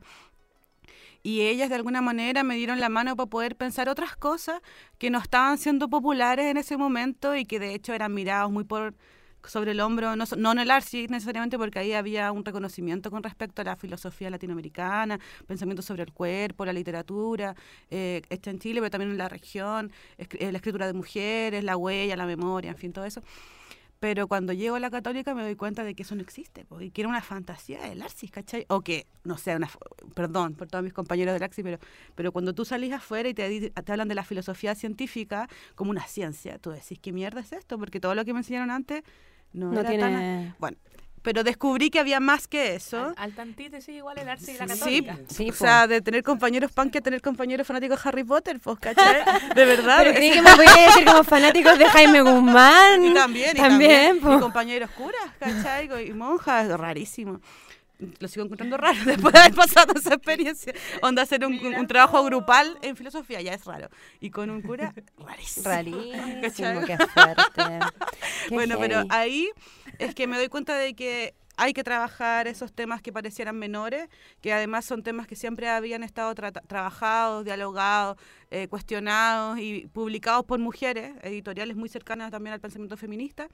Y ellas de alguna manera me dieron la mano para poder pensar otras cosas que no estaban siendo populares en ese momento y que de hecho eran mirados muy sobre el hombro, no en el Arcis necesariamente, porque ahí había un reconocimiento con respecto a la filosofía latinoamericana, pensamiento sobre el cuerpo, la literatura, hecha en Chile, pero también en la región, la escritura de mujeres, la huella, la memoria, en fin, todo eso. Pero cuando llego a la Católica me doy cuenta de que eso no existe, y que era una fantasía del Arcis, ¿cachai? O que, no sé, perdón por todos mis compañeros del Arcis, pero cuando tú salís afuera y te hablan de la filosofía científica como una ciencia, tú decís, ¿qué mierda es esto? Porque todo lo que me enseñaron antes no era tiene... Bueno, pero descubrí que había más que eso. Al tantito, sí, igual el Arcis y la Católica. Sí, o sea, de tener compañeros punk a tener compañeros fanáticos de Harry Potter, pues, ¿cachai? De verdad. Pero creí que me voy a decir como fanáticos de Jaime Guzmán. Y también, y compañeros curas, ¿cachai? Y monjas, rarísimo. Lo sigo encontrando raro después de haber pasado esa experiencia. Onda, hacer un trabajo grupal en filosofía ya es raro. Y con un cura, rarísimo. Rarísimo, qué fuerte. Bueno, pero ahí es que me doy cuenta de que hay que trabajar esos temas que parecieran menores, que además son temas que siempre habían estado trabajados, dialogados, cuestionados y publicados por mujeres, editoriales muy cercanas también al pensamiento feminista.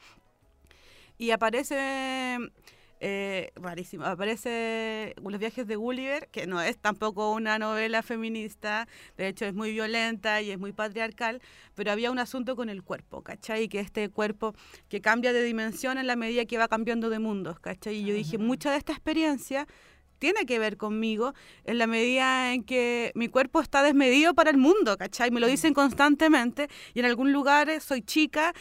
Y aparece... rarísimo. Aparece Los viajes de Gulliver, que no es tampoco una novela feminista, de hecho es muy violenta y es muy patriarcal, pero había un asunto con el cuerpo, ¿cachai? Que este cuerpo que cambia de dimensión en la medida que va cambiando de mundos, ¿cachai? Y yo dije, mucha de esta experiencia tiene que ver conmigo en la medida en que mi cuerpo está desmedido para el mundo, ¿cachai? Me lo dicen constantemente y en algún lugar soy chica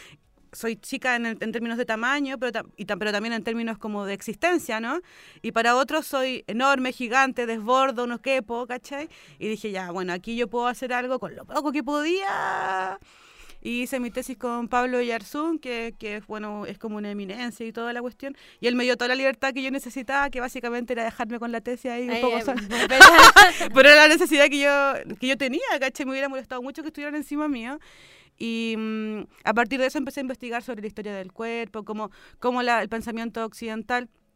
en términos de tamaño, pero también en términos como de existencia, ¿no? Y para otros soy enorme, gigante, desbordo, no quepo, ¿cachai? Y dije, ya, bueno, aquí yo puedo hacer algo con lo poco que podía. Y hice mi tesis con Pablo Yarzún, que bueno, es como una eminencia y toda la cuestión. Y él me dio toda la libertad que yo necesitaba, que básicamente era dejarme con la tesis ahí un poco sola. Pero era la necesidad que yo tenía, ¿cachai? Me hubiera molestado mucho que estuvieran encima mío. Y a partir de eso empecé a investigar sobre la historia del cuerpo, cómo el pensamiento occidental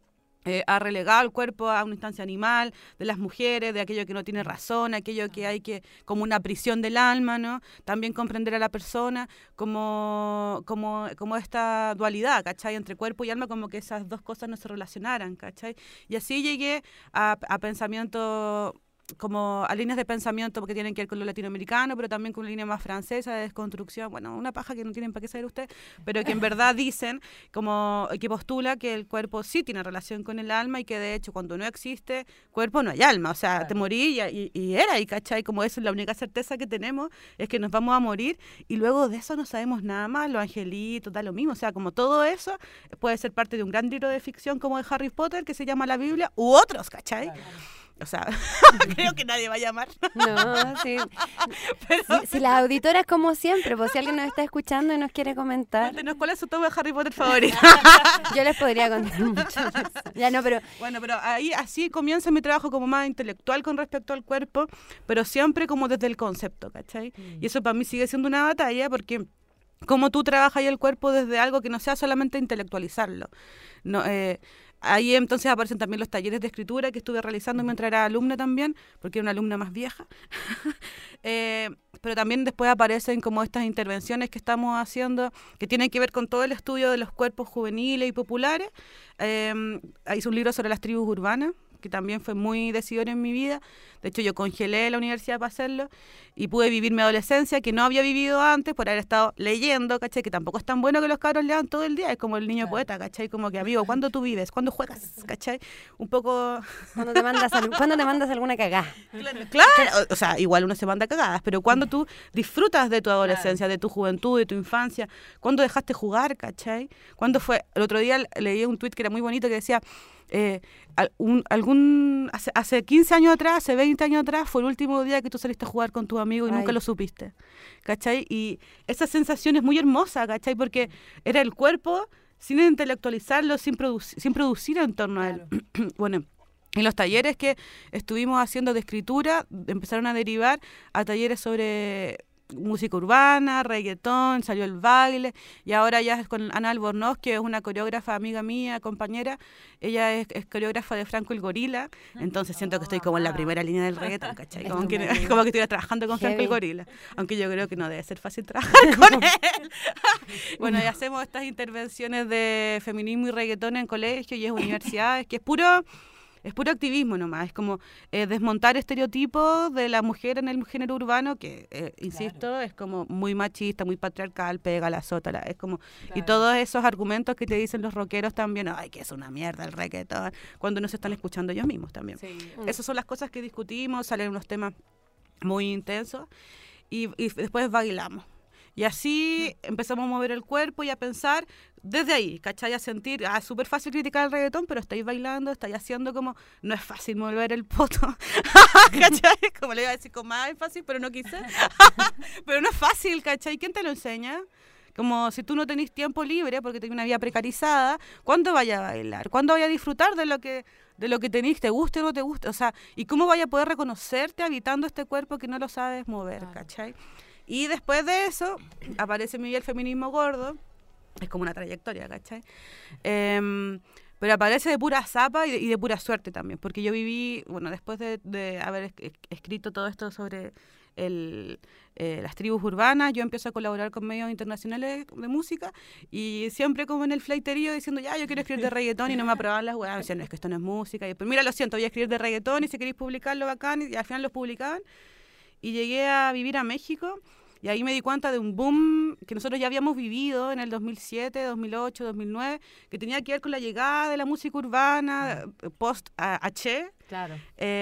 ha relegado el cuerpo a una instancia animal, de las mujeres, de aquello que no tiene razón, aquello que hay que, como una prisión del alma, ¿no? También comprender a la persona como esta dualidad, ¿cachai? Entre cuerpo y alma, como que esas dos cosas no se relacionaran, ¿cachai? Y así llegué a pensamiento, como a líneas de pensamiento que tienen que ver con lo latinoamericano, pero también con una línea más francesa de desconstrucción, bueno, una paja que no tienen para qué saber usted, pero que en verdad dicen, como que postula que el cuerpo sí tiene relación con el alma y que de hecho cuando no existe cuerpo no hay alma, o sea, claro, te morí y era, y ¿cachai? Como eso es la única certeza que tenemos, es que nos vamos a morir y luego de eso no sabemos nada más, los angelitos, da lo mismo, o sea, como todo eso puede ser parte de un gran libro de ficción como de Harry Potter que se llama la Biblia, u otros, ¿cachai? Claro. O sea, creo que nadie va a llamar. No, sí. Pero, si las auditoras, como siempre, pues si alguien nos está escuchando y nos quiere comentar. Cuéntenos cuál es su toma de Harry Potter favorito. Yo les podría contar mucho de eso. Ya no, pero... Bueno, pero ahí así comienza mi trabajo como más intelectual con respecto al cuerpo, pero siempre como desde el concepto, ¿cachai? Y eso para mí sigue siendo una batalla porque... Cómo tú trabajas ahí el cuerpo desde algo que no sea solamente intelectualizarlo. No, ahí entonces aparecen también los talleres de escritura que estuve realizando mientras era alumna también, porque era una alumna más vieja. Pero también después aparecen como estas intervenciones que estamos haciendo que tienen que ver con todo el estudio de los cuerpos juveniles y populares. Hice un libro sobre las tribus urbanas, que también fue muy decidor en mi vida. De hecho, yo congelé la universidad para hacerlo y pude vivir mi adolescencia que no había vivido antes por haber estado leyendo, ¿cachai? Que tampoco es tan bueno que los cabros lean todo el día, es como el niño poeta, ¿cachai? Como que, amigo, ¿cuándo tú vives? ¿Cuándo juegas? ¿Cachai? Un poco... ¿Cuándo te mandas alguna cagada? Claro, o sea, igual uno se manda cagadas, pero cuando tú disfrutas de tu adolescencia, de tu juventud, de tu infancia, ¿cuándo dejaste jugar, ¿cachai? ¿Cuándo fue? El otro día leí un tuit que era muy bonito que decía... hace 15 años atrás, hace 20 años atrás, fue el último día que tú saliste a jugar con tus amigos y nunca lo supiste, ¿cachai? Y esa sensación es muy hermosa, ¿cachai? Porque era el cuerpo sin intelectualizarlo, sin producir en torno a él. Bueno, en los talleres que estuvimos haciendo de escritura, empezaron a derivar a talleres sobre... música urbana, reggaetón, salió el baile y ahora ya es con Ana Albornoz, que es una coreógrafa amiga mía, compañera, ella es coreógrafa de Franco el Gorila, entonces siento que estoy como en la primera línea del reggaetón, ¿cachai? Como que estoy trabajando con Franco el Gorila, aunque yo creo que no debe ser fácil trabajar con él. Bueno, y hacemos estas intervenciones de feminismo y reggaetón en colegios y en universidades, que es puro activismo nomás, es como desmontar estereotipos de la mujer en el género urbano que, insisto, claro, es como muy machista, muy patriarcal, pega la sota, es como, claro. Y todos esos argumentos que te dicen los rockeros también, ay, que es una mierda el reggaetón, cuando no se están escuchando ellos mismos también. Sí. Esas son las cosas que discutimos, salen unos temas muy intensos y después bailamos. Y así empezamos a mover el cuerpo y a pensar desde ahí, ¿cachai? A sentir, es súper fácil criticar el reggaetón, pero estáis bailando, estáis haciendo como, no es fácil mover el poto, ¿cachai? Como le iba a decir con más énfasis, pero no quise. Pero no es fácil, ¿cachai? ¿Quién te lo enseña? Como si tú no tenés tiempo libre porque tenés una vida precarizada, ¿cuándo vayas a bailar? ¿Cuándo vayas a disfrutar de lo que tenés, te guste o no te guste? O sea, ¿y cómo vayas a poder reconocerte habitando este cuerpo que no lo sabes mover, ¿cachai? Y después de eso, aparece mi vida el feminismo gordo, es como una trayectoria, ¿cachai? Pero aparece de pura zapa y de pura suerte también, porque yo viví, bueno, después de haber escrito todo esto sobre las tribus urbanas, yo empiezo a colaborar con medios internacionales de música y siempre como en el fleiterío diciendo, ya, yo quiero escribir de reggaetón y no me aprobaban las weas, me decían, no, es que esto no es música, y pues mira, lo siento, voy a escribir de reggaetón y si queréis publicarlo bacán, y al final los publicaban. Y llegué a vivir a México y ahí me di cuenta de un boom que nosotros ya habíamos vivido en el 2007, 2008, 2009, que tenía que ver con la llegada de la música urbana, post-H, claro.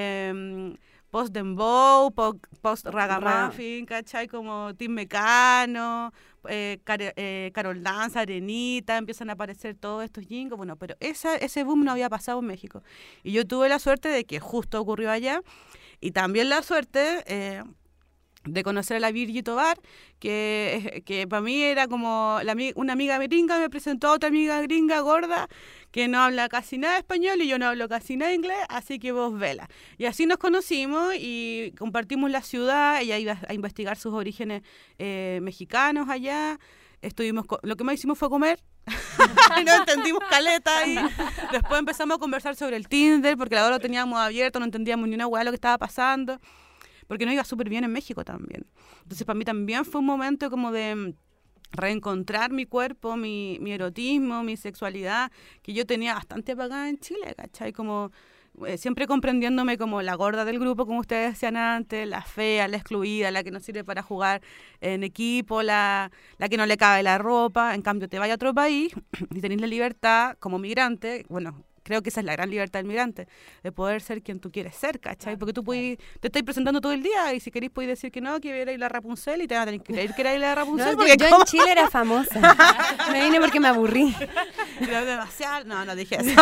Post-dembow, post-ragamuffin, ¿cachai? Como Tim Mecano, Carol Dance, Arenita, empiezan a aparecer todos estos jingles, bueno, pero ese boom no había pasado en México. Y yo tuve la suerte de que justo ocurrió allá. Y también la suerte de conocer a la Virgi Tobar, que para mí era como una amiga gringa, me presentó a otra amiga gringa gorda que no habla casi nada español y yo no hablo casi nada inglés, así que vos vela. Y así nos conocimos y compartimos la ciudad, ella iba a investigar sus orígenes mexicanos allá, lo que más hicimos fue comer, y no entendimos caleta y después empezamos a conversar sobre el Tinder, porque la hora lo teníamos abierto, no entendíamos ni una hueá lo que estaba pasando, porque nos iba súper bien en México también. Entonces para mí también fue un momento como de reencontrar mi cuerpo, mi erotismo, mi sexualidad, que yo tenía bastante apagada en Chile, ¿cachai? Como siempre comprendiéndome como la gorda del grupo, como ustedes decían antes, la fea, la excluida, la que no sirve para jugar en equipo, la que no le cabe la ropa. En cambio, te vas a otro país y tenés la libertad como migrante, bueno, creo que esa es la gran libertad del migrante, de poder ser quien tú quieres ser, ¿cachai? Porque tú te estás presentando todo el día y si querés podés decir que no, que eres la Rapunzel y te van a tener que creer que eres la Rapunzel. No, porque yo en Chile era famosa. Me vine porque me aburrí. Demasiado, no dije eso.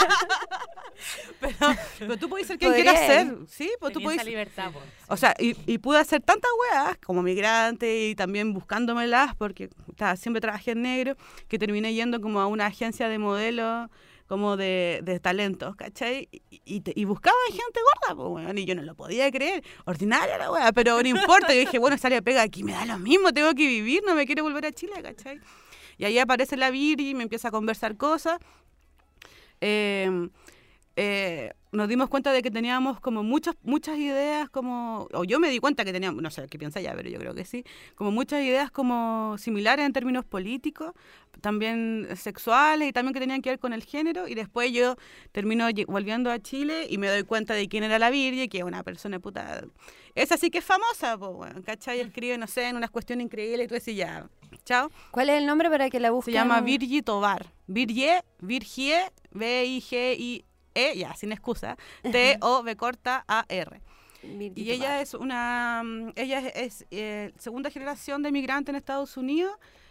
pero tú puedes ser quien quieras ser, ¿sí? Pues tú puedes, esa libertad, pues. O sea, y pude hacer tantas weas como migrante y también buscándomelas porque siempre trabajé en negro, que terminé yendo como a una agencia de modelos como de talentos, ¿cachai? Y buscaba gente gorda, pues, bueno, y yo no lo podía creer. Ordinaria la wea, pero no importa. Yo dije, bueno, sale pega aquí, me da lo mismo, tengo que vivir, no me quiero volver a Chile, ¿cachai? Y ahí aparece la Viri y me empieza a conversar cosas. Nos dimos cuenta de que teníamos como muchas ideas, como, o yo me di cuenta que teníamos, no sé qué piensa ella, pero yo creo que sí, como muchas ideas como similares en términos políticos, también sexuales y también que tenían que ver con el género, y después yo termino volviendo a Chile y me doy cuenta de quién era la Virgi, que es una persona puta, esa sí que es famosa, pues, bueno, ¿cachai? Escribe, no sé, en unas cuestiones increíbles y tú decís, ya, chao. ¿Cuál es el nombre para que la busquen? Se llama Virgi Tovar, Virgie, V-I-G-I ya, sin excusa, T-O-V-A-R. Y ella es segunda generación de migrante en Estados Unidos.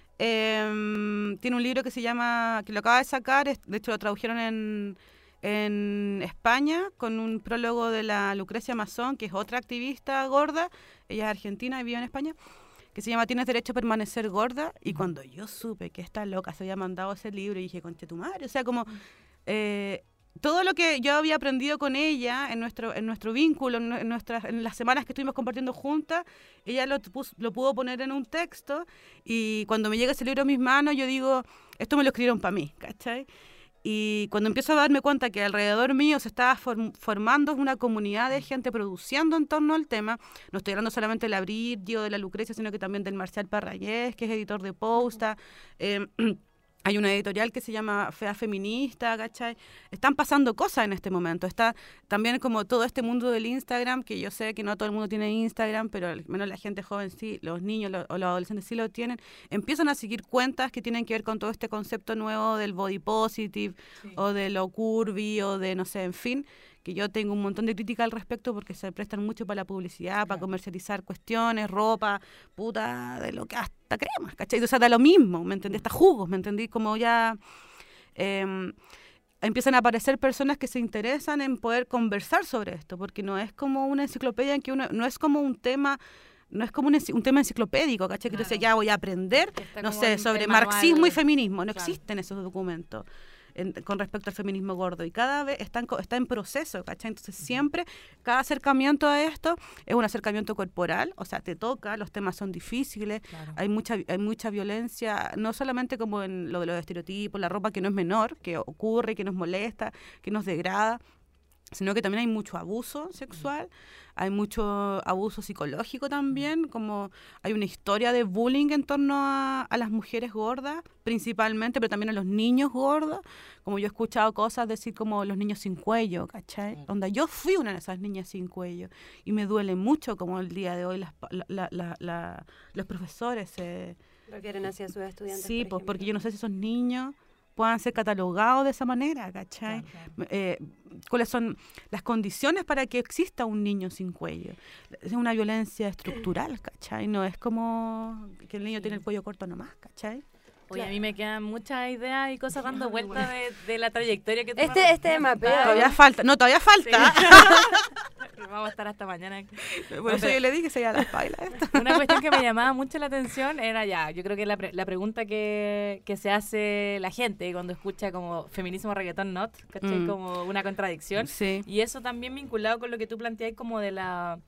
Tiene un libro que se llama, que lo acaba de sacar, de hecho lo tradujeron en España, con un prólogo de la Lucrecia Mazón, que es otra activista gorda, ella es argentina y vive en España, que se llama Tienes derecho a permanecer gorda. Y cuando yo supe que esta loca se había mandado ese libro, dije, conche tu madre, o sea, como todo lo que yo había aprendido con ella en nuestro vínculo, en las semanas que estuvimos compartiendo juntas, ella lo pudo poner en un texto, y cuando me llega ese libro a mis manos, yo digo, esto me lo escribieron para mí, ¿cachai? Y cuando empiezo a darme cuenta que alrededor mío se estaba formando una comunidad de gente produciendo en torno al tema, no estoy hablando solamente de la Britio, de la Lucrecia, sino que también del Marcial Parrayés, que es editor de Posta, hay una editorial que se llama Fea Feminista, ¿cachai? Están pasando cosas en este momento. Está también como todo este mundo del Instagram, que yo sé que no todo el mundo tiene Instagram, pero al menos la gente joven sí, los niños o los adolescentes sí lo tienen. Empiezan a seguir cuentas que tienen que ver con todo este concepto nuevo del body positive, sí, o de lo curvy, o de no sé, en fin, que yo tengo un montón de crítica al respecto porque se prestan mucho para la publicidad, para comercializar cuestiones, ropa, puta, de lo que hasta cremas, ¿cachai? O sea, da lo mismo, ¿me entendí? Hasta jugos, ¿me entendí? Como ya empiezan a aparecer personas que se interesan en poder conversar sobre esto, porque no es como una enciclopedia en que no es como un tema... No es como un tema enciclopédico, ¿cachai? Claro. Que tú dices, ya voy a aprender, no sé, sobre marxismo y feminismo. No, claro, existen esos documentos con respecto al feminismo gordo, y cada vez está en proceso, ¿cachai? Entonces siempre, cada acercamiento a esto es un acercamiento corporal, o sea, te toca, los temas son difíciles, claro, hay mucha violencia, no solamente como en lo de los estereotipos, la ropa, que no es menor, que ocurre, que nos molesta, que nos degrada, sino que también hay mucho abuso sexual, hay mucho abuso psicológico también, como hay una historia de bullying en torno a las mujeres gordas, principalmente, pero también a los niños gordos, como yo he escuchado cosas decir como los niños sin cuello, ¿cachai? Donde yo fui una de esas niñas sin cuello, y me duele mucho como el día de hoy los profesores refieren hacia sus estudiantes. Sí, pues porque yo no sé si esos niños puedan ser catalogados de esa manera, ¿cachai? Claro. ¿Cuáles son las condiciones para que exista un niño sin cuello? Es una violencia estructural, ¿cachai? No es como que el niño tiene el cuello corto nomás, ¿cachai? Oye, a mí me quedan muchas ideas y cosas dando vueltas de la trayectoria que tú Este mapeo. Todavía falta. Sí. Vamos a estar hasta mañana. Por eso yo le dije que se iba a las bailas. Una cuestión que me llamaba mucho la atención era yo creo que la pregunta que se hace la gente cuando escucha como feminismo reggaetón not, ¿cachai? Como una contradicción. Sí. Y eso también vinculado con lo que tú planteás como de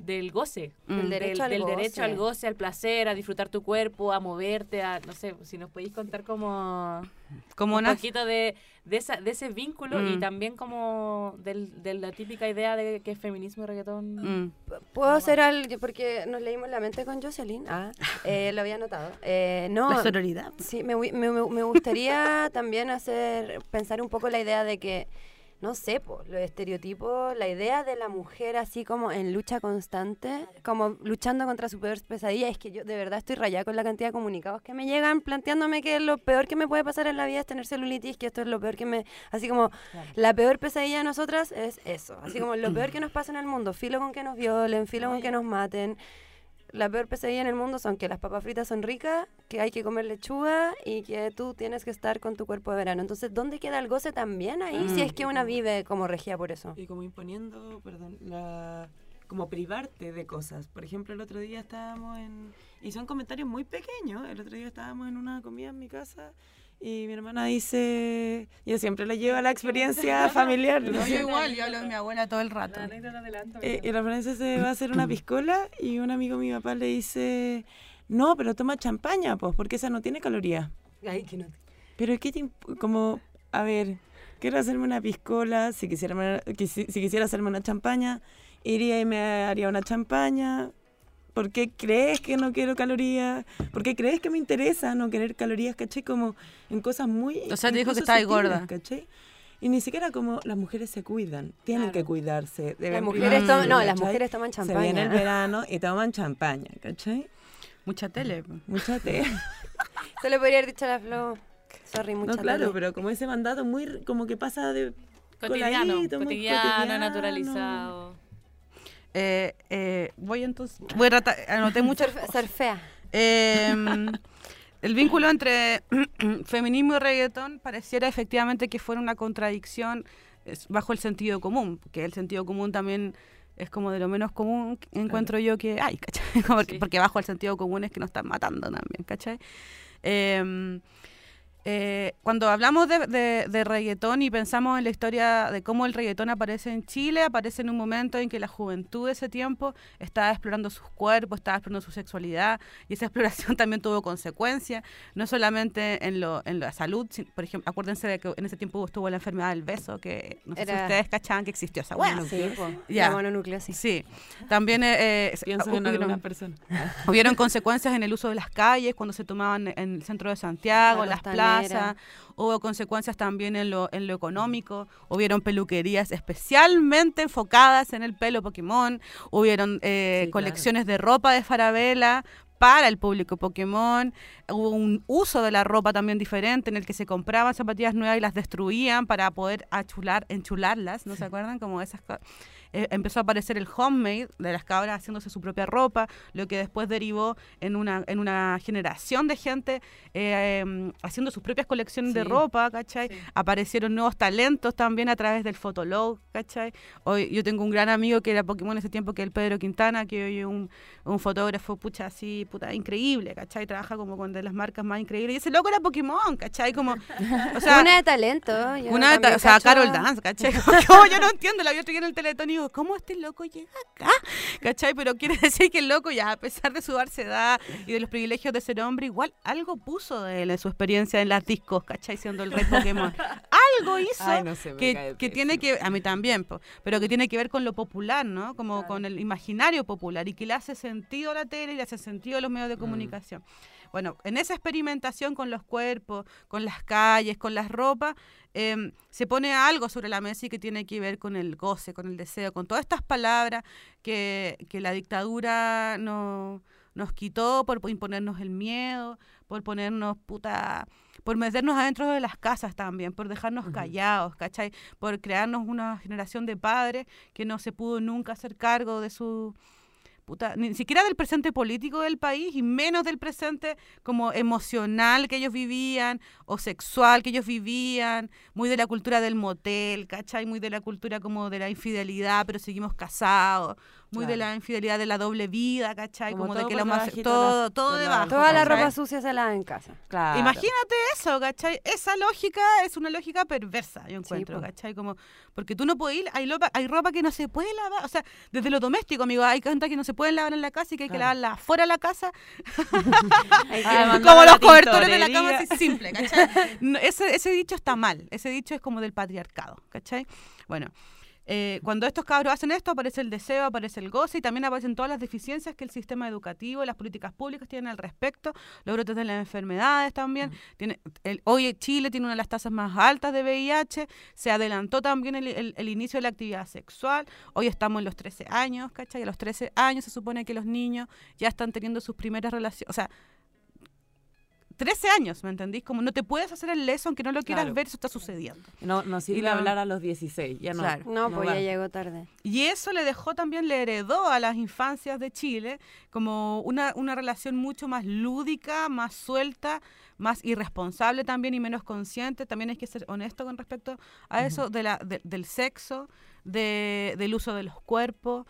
del goce, Del derecho al goce. derecho al goce, al placer, a disfrutar tu cuerpo, a moverte, a, no sé, si nos podéis contar como un poquito de ese vínculo y también como de la típica idea de que es feminismo y reggaetón. ¿Puedo hacer algo? Porque nos leímos la mente con Jocelyn. Lo había notado. No, la sororidad. Sí, me gustaría también pensar un poco la idea de que, no sé, los estereotipos, la idea de la mujer así como en lucha constante, como luchando contra su peor pesadilla. Es que yo de verdad estoy rayada con la cantidad de comunicados que me llegan planteándome que lo peor que me puede pasar en la vida es tener celulitis, que esto es lo peor así como la peor pesadilla de nosotras es eso, así como lo peor que nos pasa en el mundo, filo con que nos violen, filo con que nos maten. La peor pesadilla en el mundo son que las papas fritas son ricas, que hay que comer lechuga y que tú tienes que estar con tu cuerpo de verano. Entonces, ¿dónde queda el goce también ahí? Si es que una vive como regida por eso. Y como imponiendo, como privarte de cosas. Por ejemplo, el otro día estábamos y son comentarios muy pequeños, el otro día estábamos en una comida en mi casa y mi hermana dice, yo siempre la llevo a la experiencia familiar. No, yo igual, yo hablo de mi abuela todo el rato. Y la Francia se va a hacer una piscola y un amigo de mi papá le dice, no, pero toma champaña, pues, porque esa no tiene calorías. Ay, que no. Pero ¿qué como, a ver, quiero hacerme una piscola, si quisiera hacerme una champaña, iría y me haría una champaña. ¿Por qué crees que no quiero calorías? ¿Por qué crees que me interesa no querer calorías, caché? Como en cosas muy... O sea, te dijo que estaba gorda. ¿Caché? Y ni siquiera como las mujeres se cuidan, tienen que cuidarse. Las mujeres toman champaña. Se viene el verano y toman champaña, ¿cachai? Mucha tele. Mucha tele. Se le podría haber dicho a la Flo, sorry, mucha tele. Claro, pero como ese mandato muy, como que pasa de... Cotidiano, cotidiano, naturalizado. Voy entonces, anoté mucho. Ser fea. El vínculo entre feminismo y reggaetón pareciera efectivamente que fuera una contradicción bajo el sentido común, que el sentido común también es como de lo menos común, encuentro yo que hay, ¿cachai? Porque bajo el sentido común es que nos están matando también, ¿cachai? Cuando hablamos de reggaetón y pensamos en la historia de cómo el reggaetón aparece en Chile, aparece en un momento en que la juventud de ese tiempo estaba explorando sus cuerpos, estaba explorando su sexualidad, y esa exploración también tuvo consecuencias, no solamente en la salud, por ejemplo, acuérdense de que en ese tiempo estuvo la enfermedad del beso, que no sé si ustedes cachaban que existió esa hueá. La mononucleosis. Sí, también pienso en algunas personas. Hubieron consecuencias en el uso de las calles, cuando se tomaban en el centro de Santiago, las plazas. Hubo consecuencias también en lo económico, hubieron peluquerías especialmente enfocadas en el pelo Pokémon, hubieron colecciones de ropa de Falabella para el público Pokémon, hubo un uso de la ropa también diferente en el que se compraban zapatillas nuevas y las destruían para poder enchularlas, ¿no se acuerdan? Como esas cosas. Empezó a aparecer el homemade de las cabras haciéndose su propia ropa, lo que después derivó en una generación de gente haciendo sus propias colecciones de ropa, ¿cachai? Sí. Aparecieron nuevos talentos también a través del Fotolog, ¿cachai? Hoy yo tengo un gran amigo que era Pokémon en ese tiempo, que es el Pedro Quintana, que hoy es un fotógrafo, puta, increíble, ¿cachai? Trabaja como con de las marcas más increíbles. Y ese loco era Pokémon, ¿cachai? Como, o sea, una de talento. O sea, Carol Dance, ¿cachai? Yo no entiendo, la vi otro día en el Teletón y digo, ¿cómo este loco llega acá? ¿Cachai? Pero quiere decir que el loco ya, a pesar de su edad y de los privilegios de ser hombre, igual algo puso de él en su experiencia en las discos, ¿cachai? Siendo el rey Pokémon. Algo hizo. Ay, no sé, que tiene que, a mí también, pero que tiene que ver con lo popular, ¿no? Como con el imaginario popular, y que le hace sentido a la tele y le hace sentido a los medios de comunicación. Bueno, en esa experimentación con los cuerpos, con las calles, con las ropas, se pone algo sobre la mesa y que tiene que ver con el goce, con el deseo, con todas estas palabras que la dictadura nos quitó por imponernos el miedo, por ponernos por meternos adentro de las casas también, por dejarnos callados, ¿cachai? Por crearnos una generación de padres que no se pudo nunca hacer cargo de su puta, ni siquiera del presente político del país y menos del presente como emocional que ellos vivían o sexual que ellos vivían, muy de la cultura del motel, ¿cachai? Muy de la cultura como de la infidelidad, pero seguimos casados, muy de la infidelidad de la doble vida, ¿cachai? Como de que lo más todo debajo. Toda la ¿cachai? ropa sucia se lava en casa. Claro. Imagínate eso, ¿cachai? Esa lógica es una lógica perversa, yo encuentro, po. ¿cachai? Como, porque tú no puedes ir, hay ropa que no se puede lavar, o sea, desde lo doméstico, amigo, hay cosas que no se pueden lavar en la casa y que hay que lavarla fuera de la casa. Como los cobertores de la cama, así simple, ¿cachai? No, ese dicho está mal, ese dicho es como del patriarcado, ¿cachai? Bueno. Cuando estos cabros hacen esto, aparece el deseo, aparece el goce y también aparecen todas las deficiencias que el sistema educativo, las políticas públicas tienen al respecto, los brotes de las enfermedades también. Hoy Chile tiene una de las tasas más altas de VIH, se adelantó también el inicio de la actividad sexual, hoy estamos en los 13 años, ¿cachai? A los 13 años se supone que los niños ya están teniendo sus primeras relaciones, o sea, 13 años, ¿me entendís? Como no te puedes hacer el leso aunque no lo quieras ver, eso está sucediendo. No sirve hablar a los 16, ya no. Claro. No, pues ya llegó tarde. Y eso le heredó a las infancias de Chile como una relación mucho más lúdica, más suelta, más irresponsable también y menos consciente. También hay que ser honesto con respecto a eso, del sexo, del uso de los cuerpos,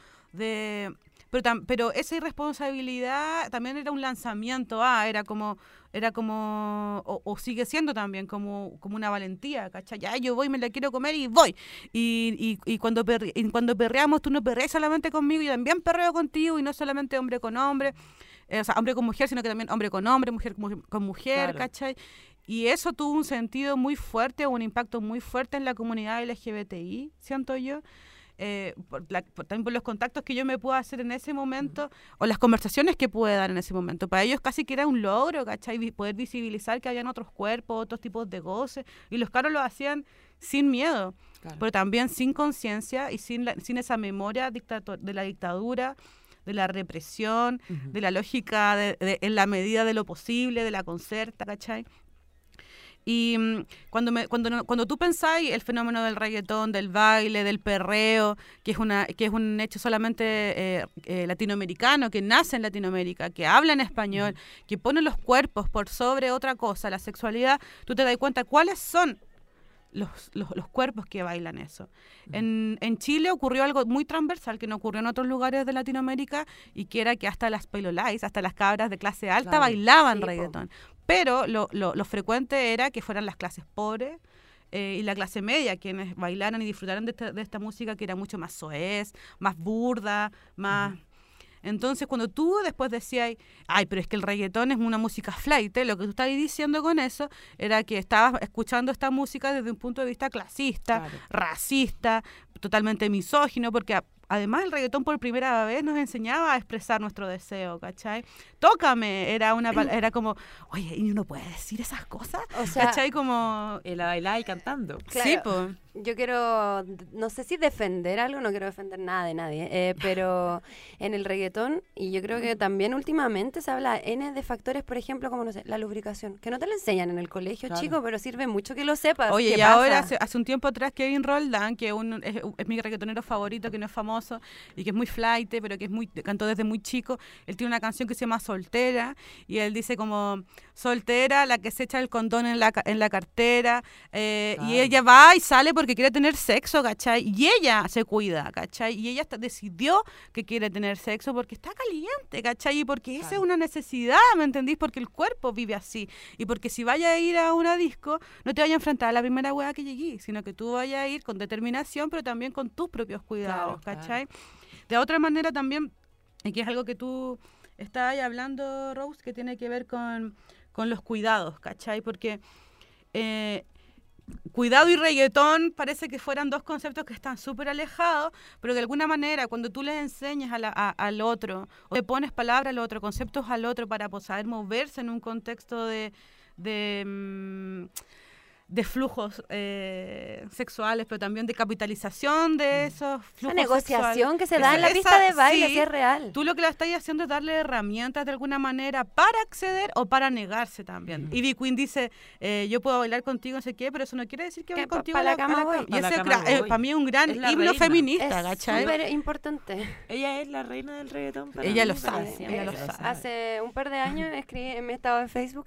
pero esa irresponsabilidad también era un lanzamiento, era como o sigue siendo también como una valentía, ¿cachai? Ya yo voy, me la quiero comer y voy. Y cuando perreamos, tú no perreas solamente conmigo, yo también perreo contigo y no solamente hombre con hombre, o sea, hombre con mujer, sino que también hombre con hombre, mujer con mujer, claro. ¿Cachai? Y eso tuvo un sentido muy fuerte, un impacto muy fuerte en la comunidad LGBTI, siento yo. También por los contactos que yo me puedo hacer en ese momento o las conversaciones que pude dar en ese momento. Para ellos casi que era un logro, ¿cachai? Poder visibilizar que habían otros cuerpos, otros tipos de goce, y los caros lo hacían sin miedo, claro. Pero también sin conciencia y sin esa memoria de la dictadura, de la represión, de la lógica en la medida de lo posible, de la concerta, ¿cachai? Y cuando tú pensáis el fenómeno del reggaetón, del baile, del perreo, que es un hecho solamente latinoamericano, que nace en Latinoamérica, que habla en español, que pone los cuerpos por sobre otra cosa, la sexualidad, tú te das cuenta cuáles son los cuerpos que bailan eso. En Chile ocurrió algo muy transversal que no ocurrió en otros lugares de Latinoamérica y que era que hasta las pelolais, hasta las cabras de clase alta bailaban reggaetón. Pero lo frecuente era que fueran las clases pobres y la clase media quienes bailaran y disfrutaran de esta música que era mucho más soez, más burda, más... Entonces, cuando tú después decías, pero es que el reggaetón es una música flight, lo que tú estabas diciendo con eso era que estabas escuchando esta música desde un punto de vista clasista, racista, totalmente misógino, porque además el reggaetón por primera vez nos enseñaba a expresar nuestro deseo, ¿cachai? Tócame, era como, oye, ¿y uno puede decir esas cosas? O sea, ¿cachai? Como... la bailada y cantando. Claro, sí, pues. Yo quiero, no sé si defender algo, no quiero defender nada de nadie, pero en el reggaetón, y yo creo que también últimamente se habla N de factores, por ejemplo, como, no sé, la lubricación, que no te lo enseñan en el colegio, chico, pero sirve mucho que lo sepas. Oye, y pasa. ahora hace un tiempo atrás Kevin Roldán, que es mi reggaetonero favorito, que no es famoso y que es muy flight, pero que cantó desde muy chico, él tiene una canción que se llama Soltera, y él dice como, soltera, la que se echa el condón en la cartera, y ella va y sale porque quiere tener sexo, ¿cachai? Y ella se cuida, ¿cachai? Y ella decidió que quiere tener sexo porque está caliente, ¿cachai? Y porque esa es una necesidad, ¿me entendís? Porque el cuerpo vive así. Y porque si vaya a ir a una disco, no te vaya a enfrentar a la primera hueá que llegué, sino que tú vayas a ir con determinación, pero también con tus propios cuidados, ¿cachai? De otra manera también, y que es algo que tú estás hablando, Rose, que tiene que ver con los cuidados, ¿cachai? Porque... cuidado y reggaetón parece que fueran dos conceptos que están súper alejados, pero de alguna manera cuando tú les enseñas al otro, o le pones palabras al otro, conceptos al otro para saber moverse en un contexto de de flujos sexuales, pero también de capitalización de esos flujos La negociación sexuales. que se da en la pista de baile, sí, que es real. Tú lo que le estás haciendo es darle herramientas de alguna manera para acceder o para negarse también. Ivy Queen dice, yo puedo bailar contigo, no sé qué, pero eso no quiere decir que voy contigo pa' la cama voy. Y ese para mí es un gran himno feminista, ¿cachai? Es súper importante. Ella es la reina del reggaetón. Ella lo sabe. Hace un par de años me estaba en Facebook,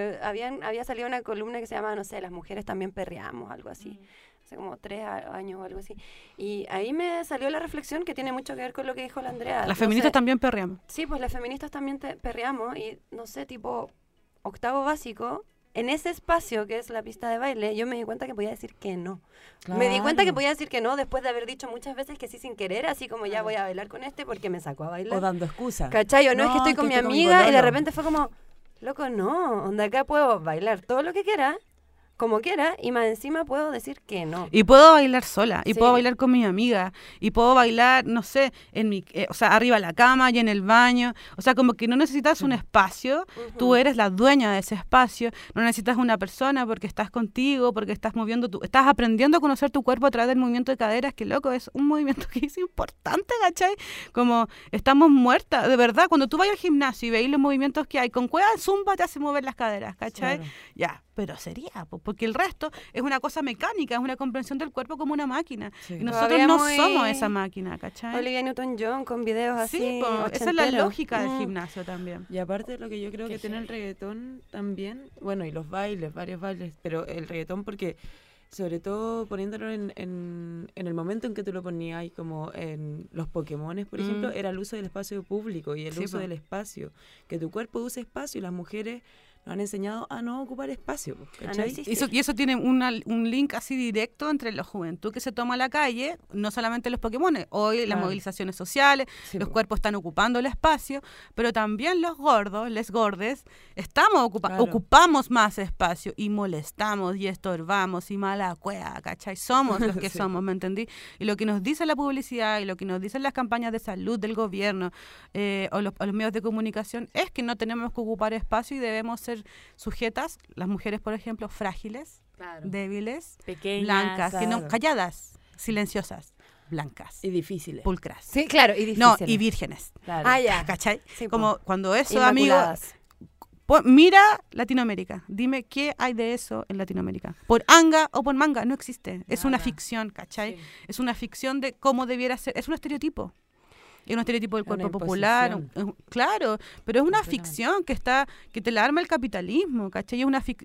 había salido una columna que se llama, no sé, las mujeres también perreamos, algo así. Hace como 3 años o algo así. Y ahí me salió la reflexión que tiene mucho que ver con lo que dijo la Andrea. Las feministas también perreamos. Sí, pues las feministas también perreamos y, no sé, tipo octavo básico, en ese espacio que es la pista de baile, yo me di cuenta que podía decir que no. Claro. Me di cuenta que podía decir que no después de haber dicho muchas veces que sí sin querer, así como ya voy a bailar con este porque me sacó a bailar. O dando excusa. ¿Cachai? O no, es que estoy con mi amiga y de repente fue como, loco, no, donde acá puedo bailar todo lo que quiera, como quiera, y más encima puedo decir que no. Y puedo bailar sola, y puedo bailar con mi amiga, y puedo bailar, no sé, en mi, o sea, arriba de la cama y en el baño. O sea, como que no necesitas un espacio, tú eres la dueña de ese espacio, no necesitas una persona porque estás contigo, porque estás moviendo estás aprendiendo a conocer tu cuerpo a través del movimiento de caderas, que loco, es un movimiento que es importante, ¿cachai? Como estamos muertas, de verdad, cuando tú vas al gimnasio y veis los movimientos que hay, con cueva zumba te hace mover las caderas, ¿cachai? Claro. Ya, pero sería, porque el resto es una cosa mecánica, es una comprensión del cuerpo como una máquina. Sí. Y nosotros no somos esa máquina, ¿cachai? Olivia Newton-John con videos así. Sí, esa es la lógica del gimnasio también. Y aparte lo que yo creo que tiene el reggaetón también, bueno, y los bailes, varios bailes, pero el reggaetón porque, sobre todo poniéndolo en el momento en que tú lo ponías, ahí como en los Pokémones, por ejemplo, era el uso del espacio público y el uso del espacio. Que tu cuerpo use espacio y las mujeres nos han enseñado a no ocupar espacio. ¿Cachai? Y eso tiene un link así directo entre la juventud que se toma a la calle, no solamente los Pokémones, hoy las movilizaciones sociales, los cuerpos están ocupando el espacio, pero también los gordos, les gordes, ocupamos más espacio y molestamos y estorbamos y mala cueva, ¿cachai? Somos los que somos, ¿me entendí? Y lo que nos dice la publicidad y lo que nos dicen las campañas de salud del gobierno o los medios de comunicación es que no tenemos que ocupar espacio y debemos ser sujetas, las mujeres, por ejemplo, frágiles, débiles, pequeñas, blancas, que no, calladas, silenciosas, blancas. Y difíciles. Pulcras. Sí, claro, y difíciles. No, y vírgenes. Claro. Ah, ya. ¿Cachai? Sí, como cuando eso, amigos... Mira Latinoamérica, dime qué hay de eso en Latinoamérica. Por anga o por manga, no existe. Es una ficción, ¿cachai? Sí. Es una ficción de cómo debiera ser. Es un estereotipo. Es un estereotipo del cuerpo popular, claro, pero es una ficción que te la arma el capitalismo, ¿cachai?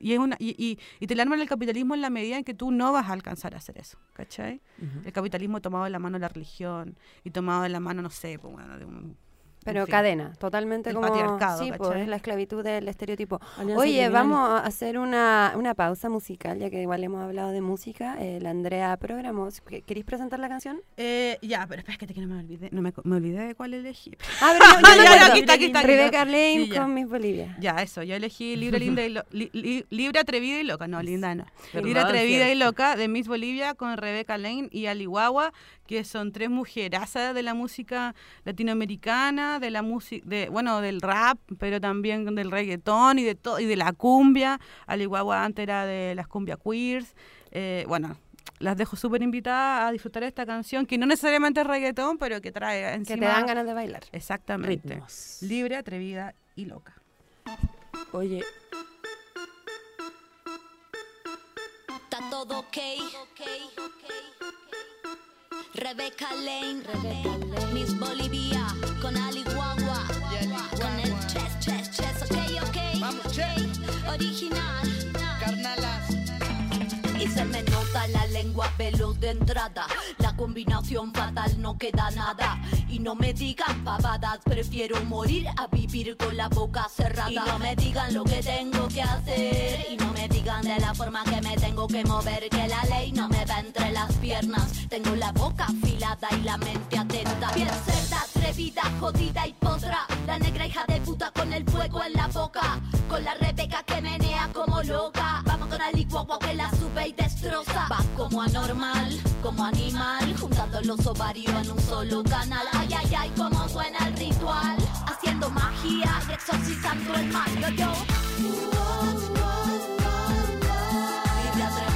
Y te la arma el capitalismo en la medida en que tú no vas a alcanzar a hacer eso, ¿cachai? El capitalismo tomado de la mano de la religión y tomado de la mano, no sé, pues, bueno, de un... Pero cadena, totalmente el como... patriarcado, sí, ¿cachai? pues la esclavitud del estereotipo. Alianza Oye, criminal. vamos a hacer una pausa musical, ya que igual hemos hablado de música. La Andrea programó. ¿Queréis presentar la canción? Ya, pero espérate que no me olvidé. Me olvidé de cuál elegí. Ah, pero no, aquí está. Rebecca Lane con Miss Bolivia. Ya, eso. Yo elegí Libre, Linda y Libre, Atrevida y Loca. No, linda no. Libre, Atrevida y Loca de Miss Bolivia con Rebecca Lane y Alihuahua, que son 3 mujerazas de la música latinoamericana, de la música, del rap, pero también del reggaetón y de todo, y de la cumbia. Alihuahua antes era de las cumbia queers. Las dejo súper invitadas a disfrutar de esta canción, que no necesariamente es reggaetón, pero que trae encima... Que te dan ganas de bailar. Exactamente. Ritmos. Libre, atrevida y loca. Oye... Está todo ok. Rebecca Lane, Miss Bolivia, con Alihuahua, con el chess, ok. Vamos, chess. Original, carnalas. y se me nota la lengua veloz de entrada. La combinación fatal, no queda nada. Y no me digan pavadas, prefiero morir a vivir con la boca cerrada. Y no me digan lo que tengo que hacer, y no me digan de la forma que me tengo que mover, que la ley no me va entre las piernas. Tengo la boca afilada y la mente atenta. Bien cerda, atrevida, jodida y potra. La negra hija de puta con el fuego en la boca, con la Rebeca que menea como loca. Vamos con Alihuahua que la sube y destroza. Va como anormal, como animal, juntando los ovarios en un solo canal. Ay, ay, ay, cómo suena el ritual, haciendo magia y exorcizando el mal. Yo, libre,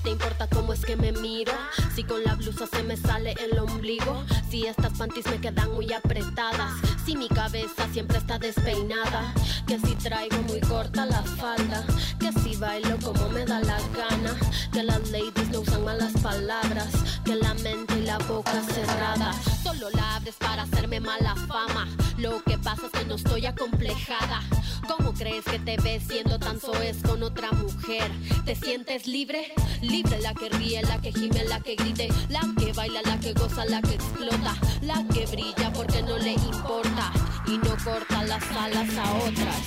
te importa cómo es que me miro, si con la blusa se me sale el ombligo, si estas panties me quedan muy apretadas, si mi cabeza siempre está despeinada, que si traigo muy corta la falda, que si bailo como me da la gana, que las ladies no usan malas palabras, que la mente y la boca cerrada, solo la abres para hacerme mala fama. Lo que pasa es que no estoy acomplejada. ¿Cómo crees que te ves siendo tan soez con otra mujer? ¿Te sientes libre? Libre, la que ríe, la que gime, la que grite, la que baila, la que goza, la que explota, la que brilla porque no le importa y no corta las alas a otras.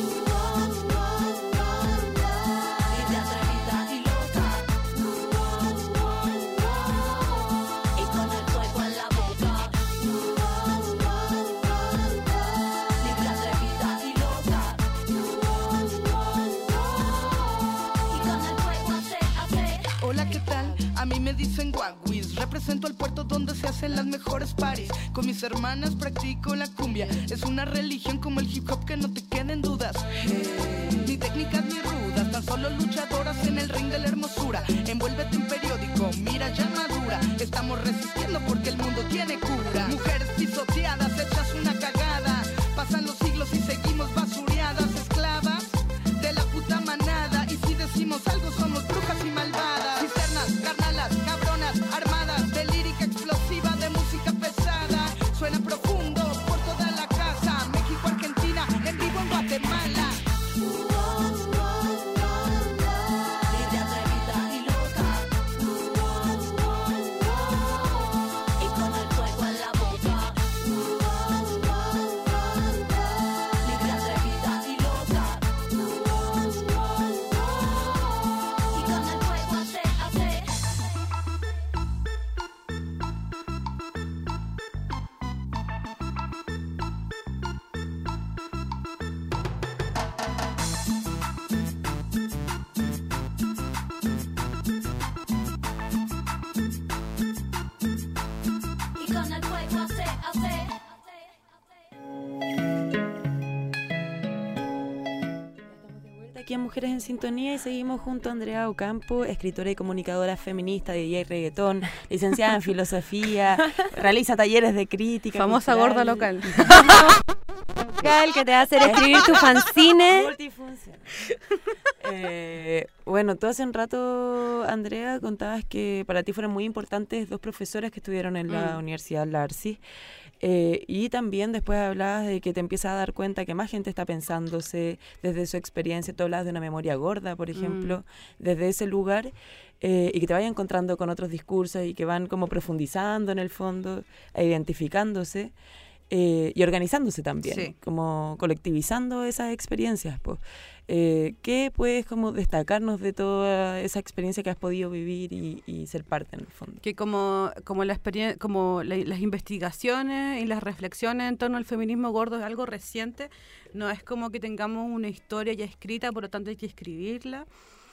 Libre, atrevida y loca, y con el fuego en la boca. Libre, atrevida y loca, y con el fuego hace. Hola, ¿qué tal? A mí me dicen Guaguis. Represento el puerto donde se hacen las mejores parties. Con mis hermanas practico la cumbia. Es una religión como el hip hop, que no te queden dudas. Ni técnicas ni rudas, tan solo luchadoras en el ring de la hermosura. Envuélvete en periódico, mira ya madura. Estamos resistiendo porque el mundo tiene cura. Mujeres pisoteadas, hechas una cagada. Pasan los siglos y seguimos basureadas, esclavas de la puta manada. Y si decimos algo somos brujas y malvadas. Cisternas, carnalas, cabronas, armadas de lírica explosiva, de música pesada. Suena profundo por toda la casa. México, Argentina, en vivo en Guatemala. Libre, atrevida y loca, y con el fuego en la boca. Libre, atrevida y loca, y con el fuego hace. Y con el fuego hace. Aquí en Mujeres en Sintonía y seguimos junto a Andrea Ocampo, escritora y comunicadora feminista, DJ reggaetón, licenciada en filosofía, realiza talleres de crítica. Famosa cultural. gorda local. Que te va a hacer escribir tu fanzine. Multifuncional. Bueno, tú hace un rato, Andrea, contabas que para ti fueron muy importantes dos profesoras que estuvieron en la Universidad Larsi. Y también después hablabas de que te empiezas a dar cuenta que más gente está pensándose desde su experiencia. Tú hablabas de una memoria gorda, por ejemplo, desde ese lugar, y que te vayas encontrando con otros discursos y que van como profundizando en el fondo, e identificándose. Y organizándose también, Sí. como colectivizando esas experiencias. Pues. ¿Qué puedes como destacarnos de toda esa experiencia que has podido vivir y ser parte en el fondo? Que como la experiencia, las investigaciones y las reflexiones en torno al feminismo gordo es algo reciente, no es como que tengamos una historia ya escrita, por lo tanto hay que escribirla.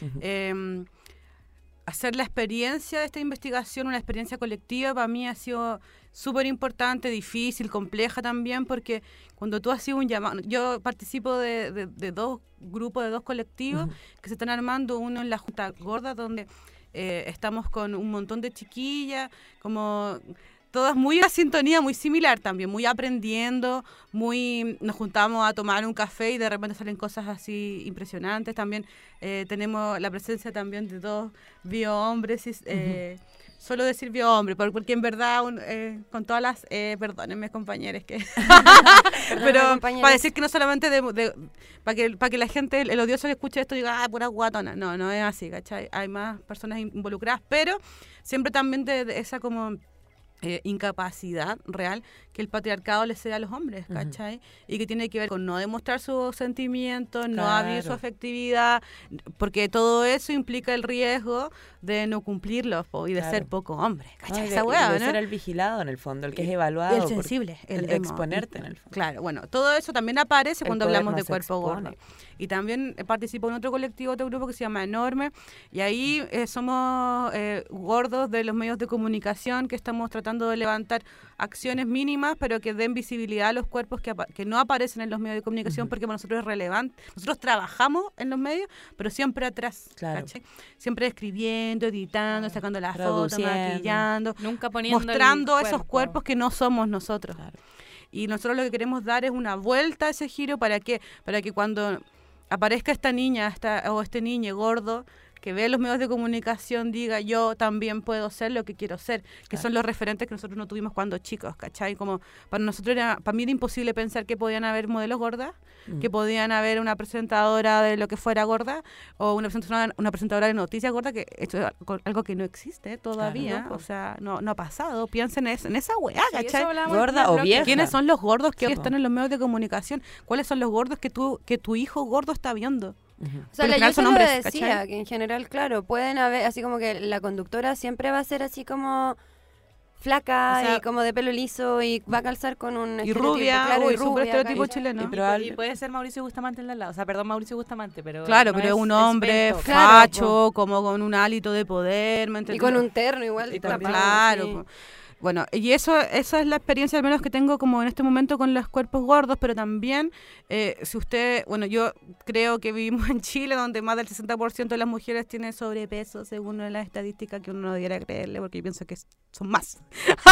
Hacer la experiencia de esta investigación, una experiencia colectiva, para mí ha sido súper importante, difícil, compleja también, porque cuando tú haces un llamado, yo participo de dos grupos, de dos colectivos que se están armando, uno en la Junta Gorda, donde estamos con un montón de chiquillas, como todas muy a sintonía, muy similar también, muy aprendiendo, nos juntamos a tomar un café y de repente salen cosas así impresionantes. También tenemos la presencia también de dos biohombres, solo decir biohombre, porque en verdad, con todas las, perdónenme compañeros, que pero para decir que no solamente para que la gente, el odioso que escuche esto diga, pura guatona, no es así, ¿cachai? Hay más personas involucradas, pero siempre también de esa como incapacidad real que el patriarcado le cede a los hombres, ¿cachai? Y que tiene que ver con no demostrar sus sentimientos, no abrir su afectividad, porque todo eso implica el riesgo de no cumplirlos y de ser poco hombre, ¿cachai? Esa hueá, de ¿no? ser el vigilado en el fondo, el que es evaluado. El sensible. El de exponerte en el fondo. Claro, bueno, todo eso también aparece cuando hablamos de cuerpo expone. gordo. Y también participo en otro colectivo, otro grupo que se llama Enorme, y ahí somos gordos de los medios de comunicación que estamos tratando tratando de levantar acciones mínimas, pero que den visibilidad a los cuerpos que no aparecen en los medios de comunicación, porque para nosotros es relevante. Nosotros trabajamos en los medios, pero siempre atrás, ¿cachai? Siempre escribiendo, editando, sacando las fotos, maquillando, nunca poniendo mostrando esos cuerpos que no somos nosotros. Y nosotros lo que queremos dar es una vuelta a ese giro. ¿Para qué? Para que cuando aparezca esta niña o este niño gordo que ve los medios de comunicación, diga yo también puedo ser lo que quiero ser, que son los referentes que nosotros no tuvimos cuando chicos, ¿cachai? Como para nosotros para mí era imposible pensar que podían haber modelos gordas, que podían haber una presentadora de lo que fuera gorda, o una presentadora de noticias gorda, que esto es algo que no existe todavía, o sea, no ha pasado. Piensen en esa weá, ¿cachai? Gorda o vieja. ¿Quiénes son los gordos que hoy están en los medios de comunicación? ¿Cuáles son los gordos que tu hijo gordo está viendo? O sea, yo solo decía que en general, claro, pueden haber, así como que la conductora siempre va a ser así como flaca, o sea, y como de pelo liso, y va a calzar con un y rubia, claro, y súper estereotipo chileno. Y puede ser Mauricio Bustamante en la lado, o sea, perdón, Mauricio Bustamante, pero claro, no pero es un hombre facho, claro, como con un hálito de poder, y con un terno igual, y también, claro, sí. Bueno, y esa es la experiencia al menos que tengo como en este momento con los cuerpos gordos, pero también si usted, bueno, yo creo que vivimos en Chile donde más del 60% de las mujeres tienen sobrepeso, según una de las estadísticas que uno no debiera creerle, porque yo pienso que son más.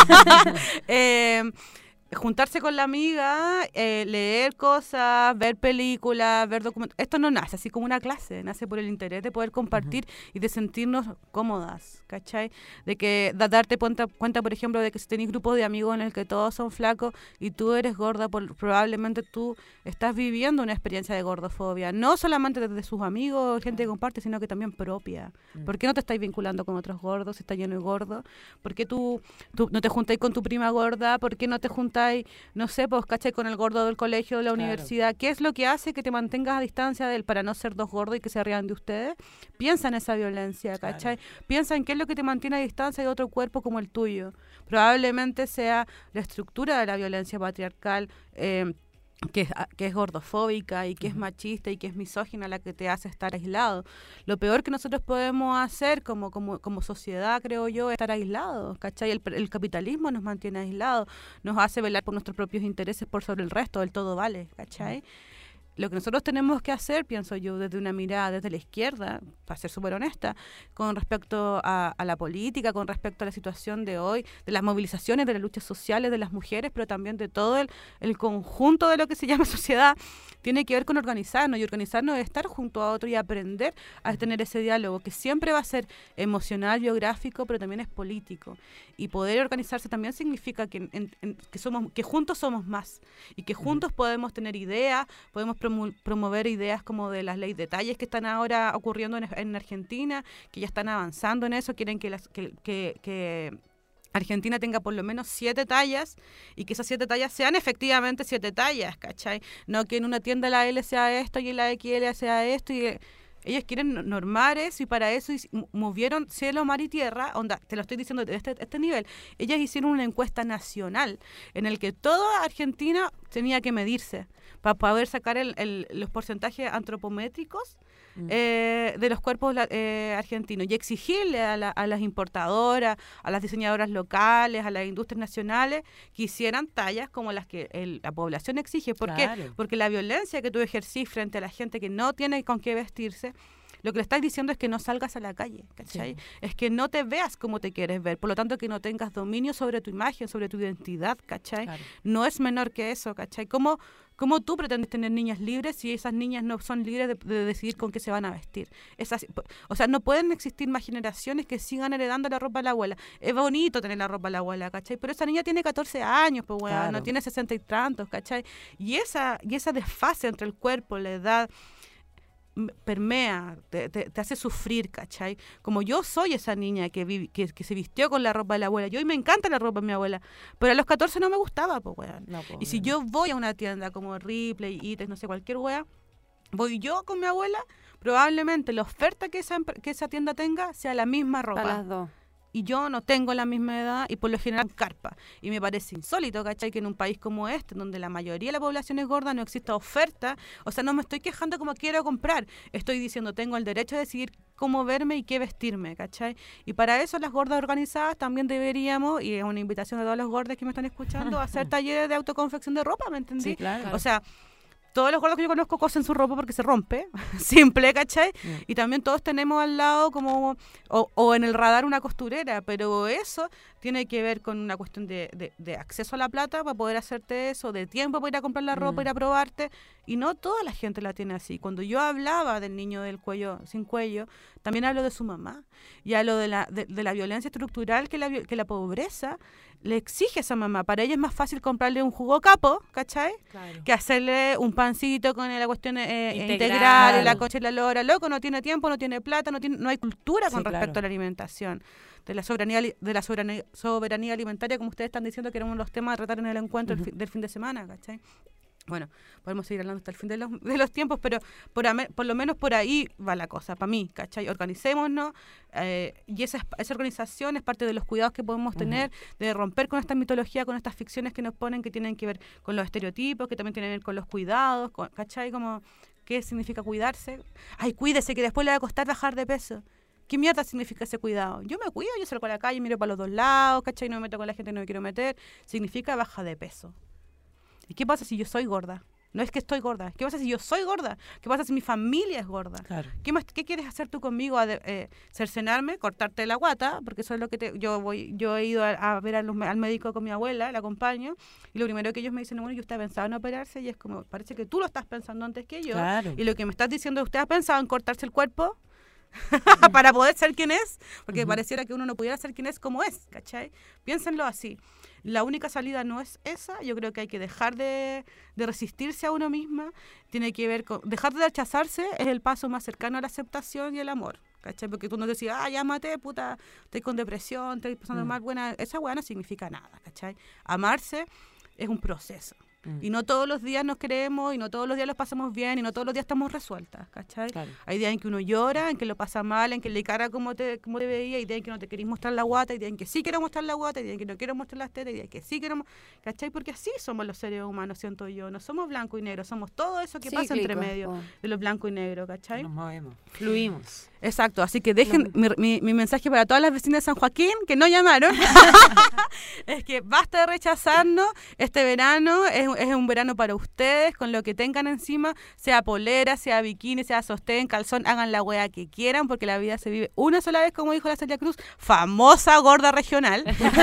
Juntarse con la amiga, leer cosas, ver películas, ver documentos. Esto no nace así como una clase, nace por el interés de poder compartir y de sentirnos cómodas, ¿cachai? De que darte cuenta, por ejemplo, de que si tenés grupos de amigos en el que todos son flacos y tú eres gorda, probablemente tú estás viviendo una experiencia de gordofobia, no solamente desde sus amigos, gente que comparte, sino que también propia. ¿Por qué no te estáis vinculando con otros gordos si está lleno de gordos? ¿Por qué tú no te juntáis con tu prima gorda? ¿Por qué no te juntáis, no sé, pues, ¿cachai? Con el gordo del colegio, de la universidad? ¿Qué es lo que hace que te mantengas a distancia de él para no ser dos gordos y que se rían de ustedes? Piensa en esa violencia, ¿cachai? Piensa en qué es lo que te mantiene a distancia de otro cuerpo como el tuyo. Probablemente sea la estructura de la violencia patriarcal, que es gordofóbica y que es machista y que es misógina, la que te hace estar aislado. Lo peor que nosotros podemos hacer como sociedad, creo yo, es estar aislados, ¿cachai? El capitalismo nos mantiene aislados, nos hace velar por nuestros propios intereses por sobre el resto, el todo vale, ¿cachai? Lo que nosotros tenemos que hacer, pienso yo, desde una mirada desde la izquierda, para ser súper honesta, con respecto a la política, con respecto a la situación de hoy, de las movilizaciones, de las luchas sociales de las mujeres, pero también de todo el conjunto de lo que se llama sociedad, tiene que ver con organizarnos, y organizarnos es estar junto a otro y aprender a tener ese diálogo, que siempre va a ser emocional, biográfico, pero también es político. Y poder organizarse también significa que juntos somos más, y que juntos podemos tener ideas, podemos promover ideas como de las leyes de talles que están ahora ocurriendo en Argentina, que ya están avanzando en eso, quieren que Argentina tenga por lo menos 7 tallas y que esas 7 tallas sean efectivamente 7 tallas, ¿cachai? No que en una tienda la L sea esto y en la XL sea esto y... Ellos quieren normar eso y para eso movieron cielo, mar y tierra, onda, te lo estoy diciendo de este nivel. Ellas hicieron una encuesta nacional en el que toda Argentina tenía que medirse para poder sacar los porcentajes antropométricos de los cuerpos argentinos y exigirle a las importadoras, a las diseñadoras locales, a las industrias nacionales que hicieran tallas como las que la población exige. ¿Por qué? Porque la violencia que tú ejercís frente a la gente que no tiene con qué vestirse, lo que le estás diciendo es que no salgas a la calle, ¿cachai? Sí. Es que no te veas como te quieres ver, por lo tanto que no tengas dominio sobre tu imagen, sobre tu identidad, ¿cachai? Claro. No es menor que eso, ¿cachai? ¿Cómo tú pretendes tener niñas libres si esas niñas no son libres de decidir con qué se van a vestir? O sea, no pueden existir más generaciones que sigan heredando la ropa de la abuela. Es bonito tener la ropa de la abuela, ¿cachai? Pero esa niña tiene 14 años, pues, bueno, claro. No tiene 60 y tantos, ¿cachai? Y esa desfase entre el cuerpo, la edad, permea, te hace sufrir, ¿cachai? Como yo soy esa niña que se vistió con la ropa de la abuela. Yo hoy me encanta la ropa de mi abuela, pero a los 14 no me gustaba, pues, weón. No, y si yo voy a una tienda como Ripley, Ites, no sé, cualquier wea, voy yo con mi abuela, probablemente la oferta que esa tienda tenga sea la misma ropa. Para las dos. y yo no tengo la misma edad y por lo general carpa. Y me parece insólito, ¿cachai? Que en un país como este, donde la mayoría de la población es gorda, no exista oferta. O sea, no me estoy quejando como quiero comprar. Estoy diciendo, tengo el derecho de decidir cómo verme y qué vestirme, ¿cachai? Y para eso las gordas organizadas también deberíamos, y es una invitación a todos los gordos que me están escuchando, a hacer talleres de autoconfección de ropa, ¿me entendí? Sí, claro. O sea, todos los gordos que yo conozco cosen su ropa porque se rompe, simple, ¿cachai? Y también todos tenemos al lado como, o en el radar una costurera, pero eso tiene que ver con una cuestión de acceso a la plata para poder hacerte eso, de tiempo para ir a comprar la ropa, ir a probarte, y no toda la gente la tiene así. Cuando yo hablaba del niño del cuello sin cuello, también hablo de su mamá, y hablo de la violencia estructural que la pobreza le exige a esa mamá. Para ella es más fácil comprarle un jugo capo, ¿cachai? Claro. Que hacerle un pancito con la cuestión integral, la coche y la lora. Loco, no tiene tiempo, no tiene plata, no hay cultura con respecto a la alimentación. De la soberanía alimentaria, como ustedes están diciendo, que era uno de los temas a tratar en el encuentro del fin de semana, ¿cachai? Bueno, podemos seguir hablando hasta el fin de los tiempos, pero por lo menos por ahí va la cosa, para mí, ¿cachai? Organicémonos, y esa organización es parte de los cuidados que podemos tener, de romper con esta mitología, con estas ficciones que nos ponen, que tienen que ver con los estereotipos, que también tienen que ver con los cuidados, ¿cachai? Como, ¿qué significa cuidarse? Ay, cuídese, que después le va a costar bajar de peso. ¿Qué mierda significa ese cuidado? Yo me cuido, yo salgo a la calle, miro para los dos lados, ¿cachai? No me meto con la gente que no me quiero meter. Significa baja de peso. ¿Y qué pasa si yo soy gorda? No es que estoy gorda. ¿Qué pasa si yo soy gorda? ¿Qué pasa si mi familia es gorda? Claro. ¿Qué quieres hacer tú conmigo? ¿Cercenarme? ¿Cortarte la guata? Porque eso es lo que yo he ido a ver al médico con mi abuela, la acompaño, y lo primero que ellos me dicen, bueno, ¿y usted ha pensado en operarse? Y es como, parece que tú lo estás pensando antes que yo. Claro. Y lo que me estás diciendo, ¿usted ha pensado en cortarse el cuerpo? Para poder ser quien es, porque pareciera que uno no pudiera ser quien es como es, ¿cachai? Piénsenlo así. La única salida no es esa. Yo creo que hay que dejar de resistirse a uno misma. Tiene que ver con dejar de rechazarse, es el paso más cercano a la aceptación y el amor, ¿cachai? Porque tú no decís, ya maté, puta, estoy con depresión, estoy pasando mal, buena. Esa weá no significa nada, ¿cachai? Amarse es un proceso. Y no todos los días nos queremos, y no todos los días los pasamos bien, y no todos los días estamos resueltas, ¿cachai? Claro. Hay días en que uno llora, en que lo pasa mal, en que le cara como te veía, hay días en que no te querís mostrar la guata, hay días en que sí quiero mostrar la guata, hay días en que no quiero mostrar las tetas, hay días en que sí quiero, ¿cachai? Porque así somos los seres humanos, siento yo, no somos blanco y negro, somos todo eso que pasa entre medio de lo blanco y negro, ¿cachai? Nos movemos, fluimos. Exacto, así que dejen mi mensaje para todas las vecinas de San Joaquín que no llamaron, es que basta de rechazarnos, este verano es un verano para ustedes, con lo que tengan encima, sea polera, sea bikini, sea sostén, calzón, hagan la wea que quieran, porque la vida se vive una sola vez, como dijo la Celia Cruz, famosa gorda regional,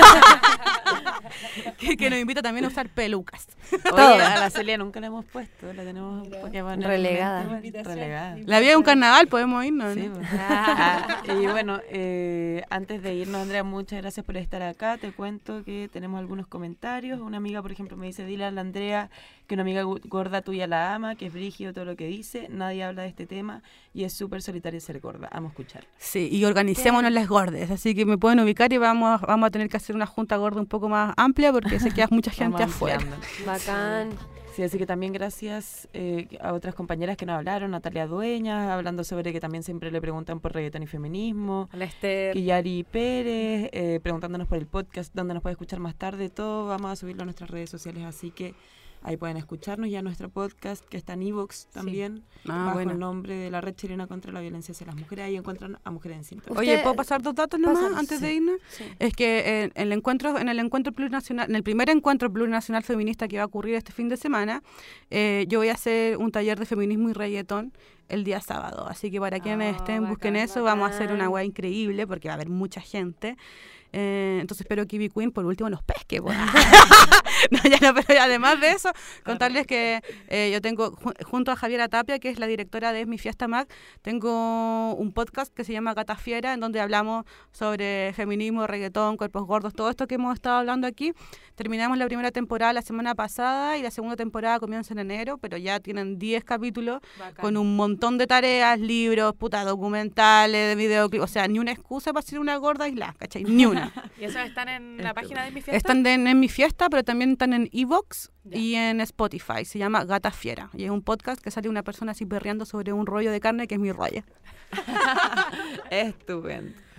que nos invita también a usar pelucas. Oye, a la Celia nunca la hemos puesto, la tenemos relegada. La vida de un carnaval, podemos irnos, sí, ¿no? Y bueno, antes de irnos, Andrea, muchas gracias por estar acá. Te cuento que tenemos algunos comentarios. Una amiga, por ejemplo, me dice, dile a la Andrea que una amiga gorda tuya la ama, que es brígido todo lo que dice, nadie habla de este tema y es súper solitario ser gorda. Vamos a escuchar. Sí, y organicémonos las gordes, así que me pueden ubicar y vamos a tener que hacer una junta gorda un poco más amplia porque se queda mucha gente afuera. Bacán. Sí, así que también gracias a otras compañeras que nos hablaron, Natalia Dueñas, hablando sobre que también siempre le preguntan por reggaetón y feminismo, a la Esther, Yari Pérez, preguntándonos por el podcast, donde nos puede escuchar más tarde, todo vamos a subirlo a nuestras redes sociales, así que ahí pueden escucharnos, ya nuestro podcast que está en iVoox también, bajo el nombre de la Red Chilena contra la Violencia hacia las Mujeres, ahí encuentran a Mujeres en Sintonía. Oye, ¿puedo pasar 2 datos nomás antes de irnos? Sí. Es que en el encuentro plurinacional, en el primer encuentro plurinacional feminista que va a ocurrir este fin de semana, yo voy a hacer un taller de feminismo y reggaetón el día sábado, así que para quienes estén, busquen eso, vamos a hacer una hueá increíble porque va a haber mucha gente. Entonces espero que Ivy Queen por último nos pesque. Pero además de eso, contarles que yo tengo junto a Javiera Tapia, que es la directora de Es Mi Fiesta Mag, tengo un podcast que se llama Gata Fiera, en donde hablamos sobre feminismo, reggaetón, cuerpos gordos, todo esto que hemos estado hablando aquí. Terminamos la primera temporada la semana pasada y la segunda temporada comienza en enero, pero ya tienen 10 capítulos. Bacán. Con un montón de tareas, libros, documentales, de videoclips, o sea, ni una excusa para ser una gorda aislada, ¿cachai? Ni una. ¿Y esos están en la página de Mi Fiesta? Están en Mi Fiesta, pero también están en iVoox y en Spotify. Se llama Gata Fiera. Y es un podcast que sale una persona así perreando sobre un rollo de carne que es mi rollo. Estupendo.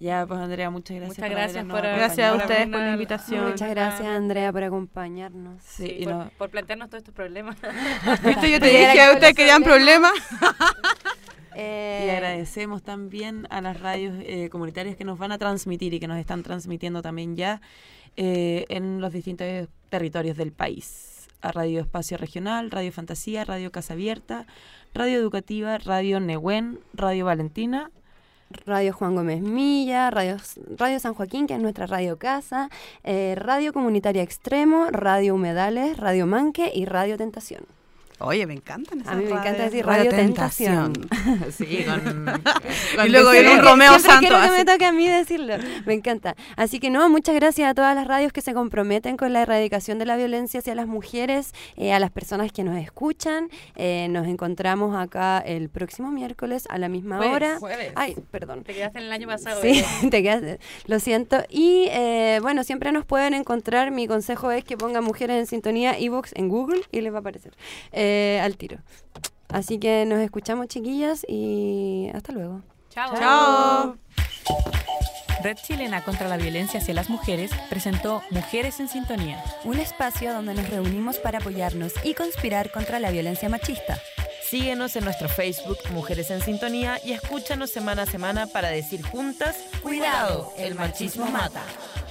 Ya, pues Andrea, muchas gracias. Muchas gracias por Gracias a ustedes por la invitación. Muchas gracias, Andrea, por acompañarnos. Sí, y por plantearnos todos estos problemas. ¿Viste? Yo te dije que ustedes querían problemas. Y agradecemos también a las radios comunitarias que nos van a transmitir y que nos están transmitiendo también ya en los distintos territorios del país. A Radio Espacio Regional, Radio Fantasía, Radio Casa Abierta, Radio Educativa, Radio Nehuen, Radio Valentina, Radio Juan Gómez Milla, Radio San Joaquín, que es nuestra radio casa, Radio Comunitaria Extremo, Radio Humedales, Radio Manque y Radio Tentación. Oye, me encantan esas A mí me encanta radios. decir Radio Tentación. Sí, y luego viene un Romeo Santos. Quiero que así. me toque a mí decirlo. Me encanta. Así que no, muchas gracias a todas las radios que se comprometen con la erradicación de la violencia hacia las mujeres, a las personas que nos escuchan. Nos encontramos acá el próximo miércoles a la misma hora. Jueves. Ay, perdón. Te quedaste en el año pasado. Sí, te quedaste. Lo siento. Y bueno, siempre nos pueden encontrar. Mi consejo es que pongan Mujeres en Sintonía iVoox en Google y les va a aparecer. Al tiro. Así que nos escuchamos, chiquillas, y hasta luego. Chao. Chao. Red Chilena contra la Violencia hacia las Mujeres presentó Mujeres en Sintonía. Un espacio donde nos reunimos para apoyarnos y conspirar contra la violencia machista. Síguenos en nuestro Facebook Mujeres en Sintonía y escúchanos semana a semana para decir juntas: ¡Cuidado! El machismo mata.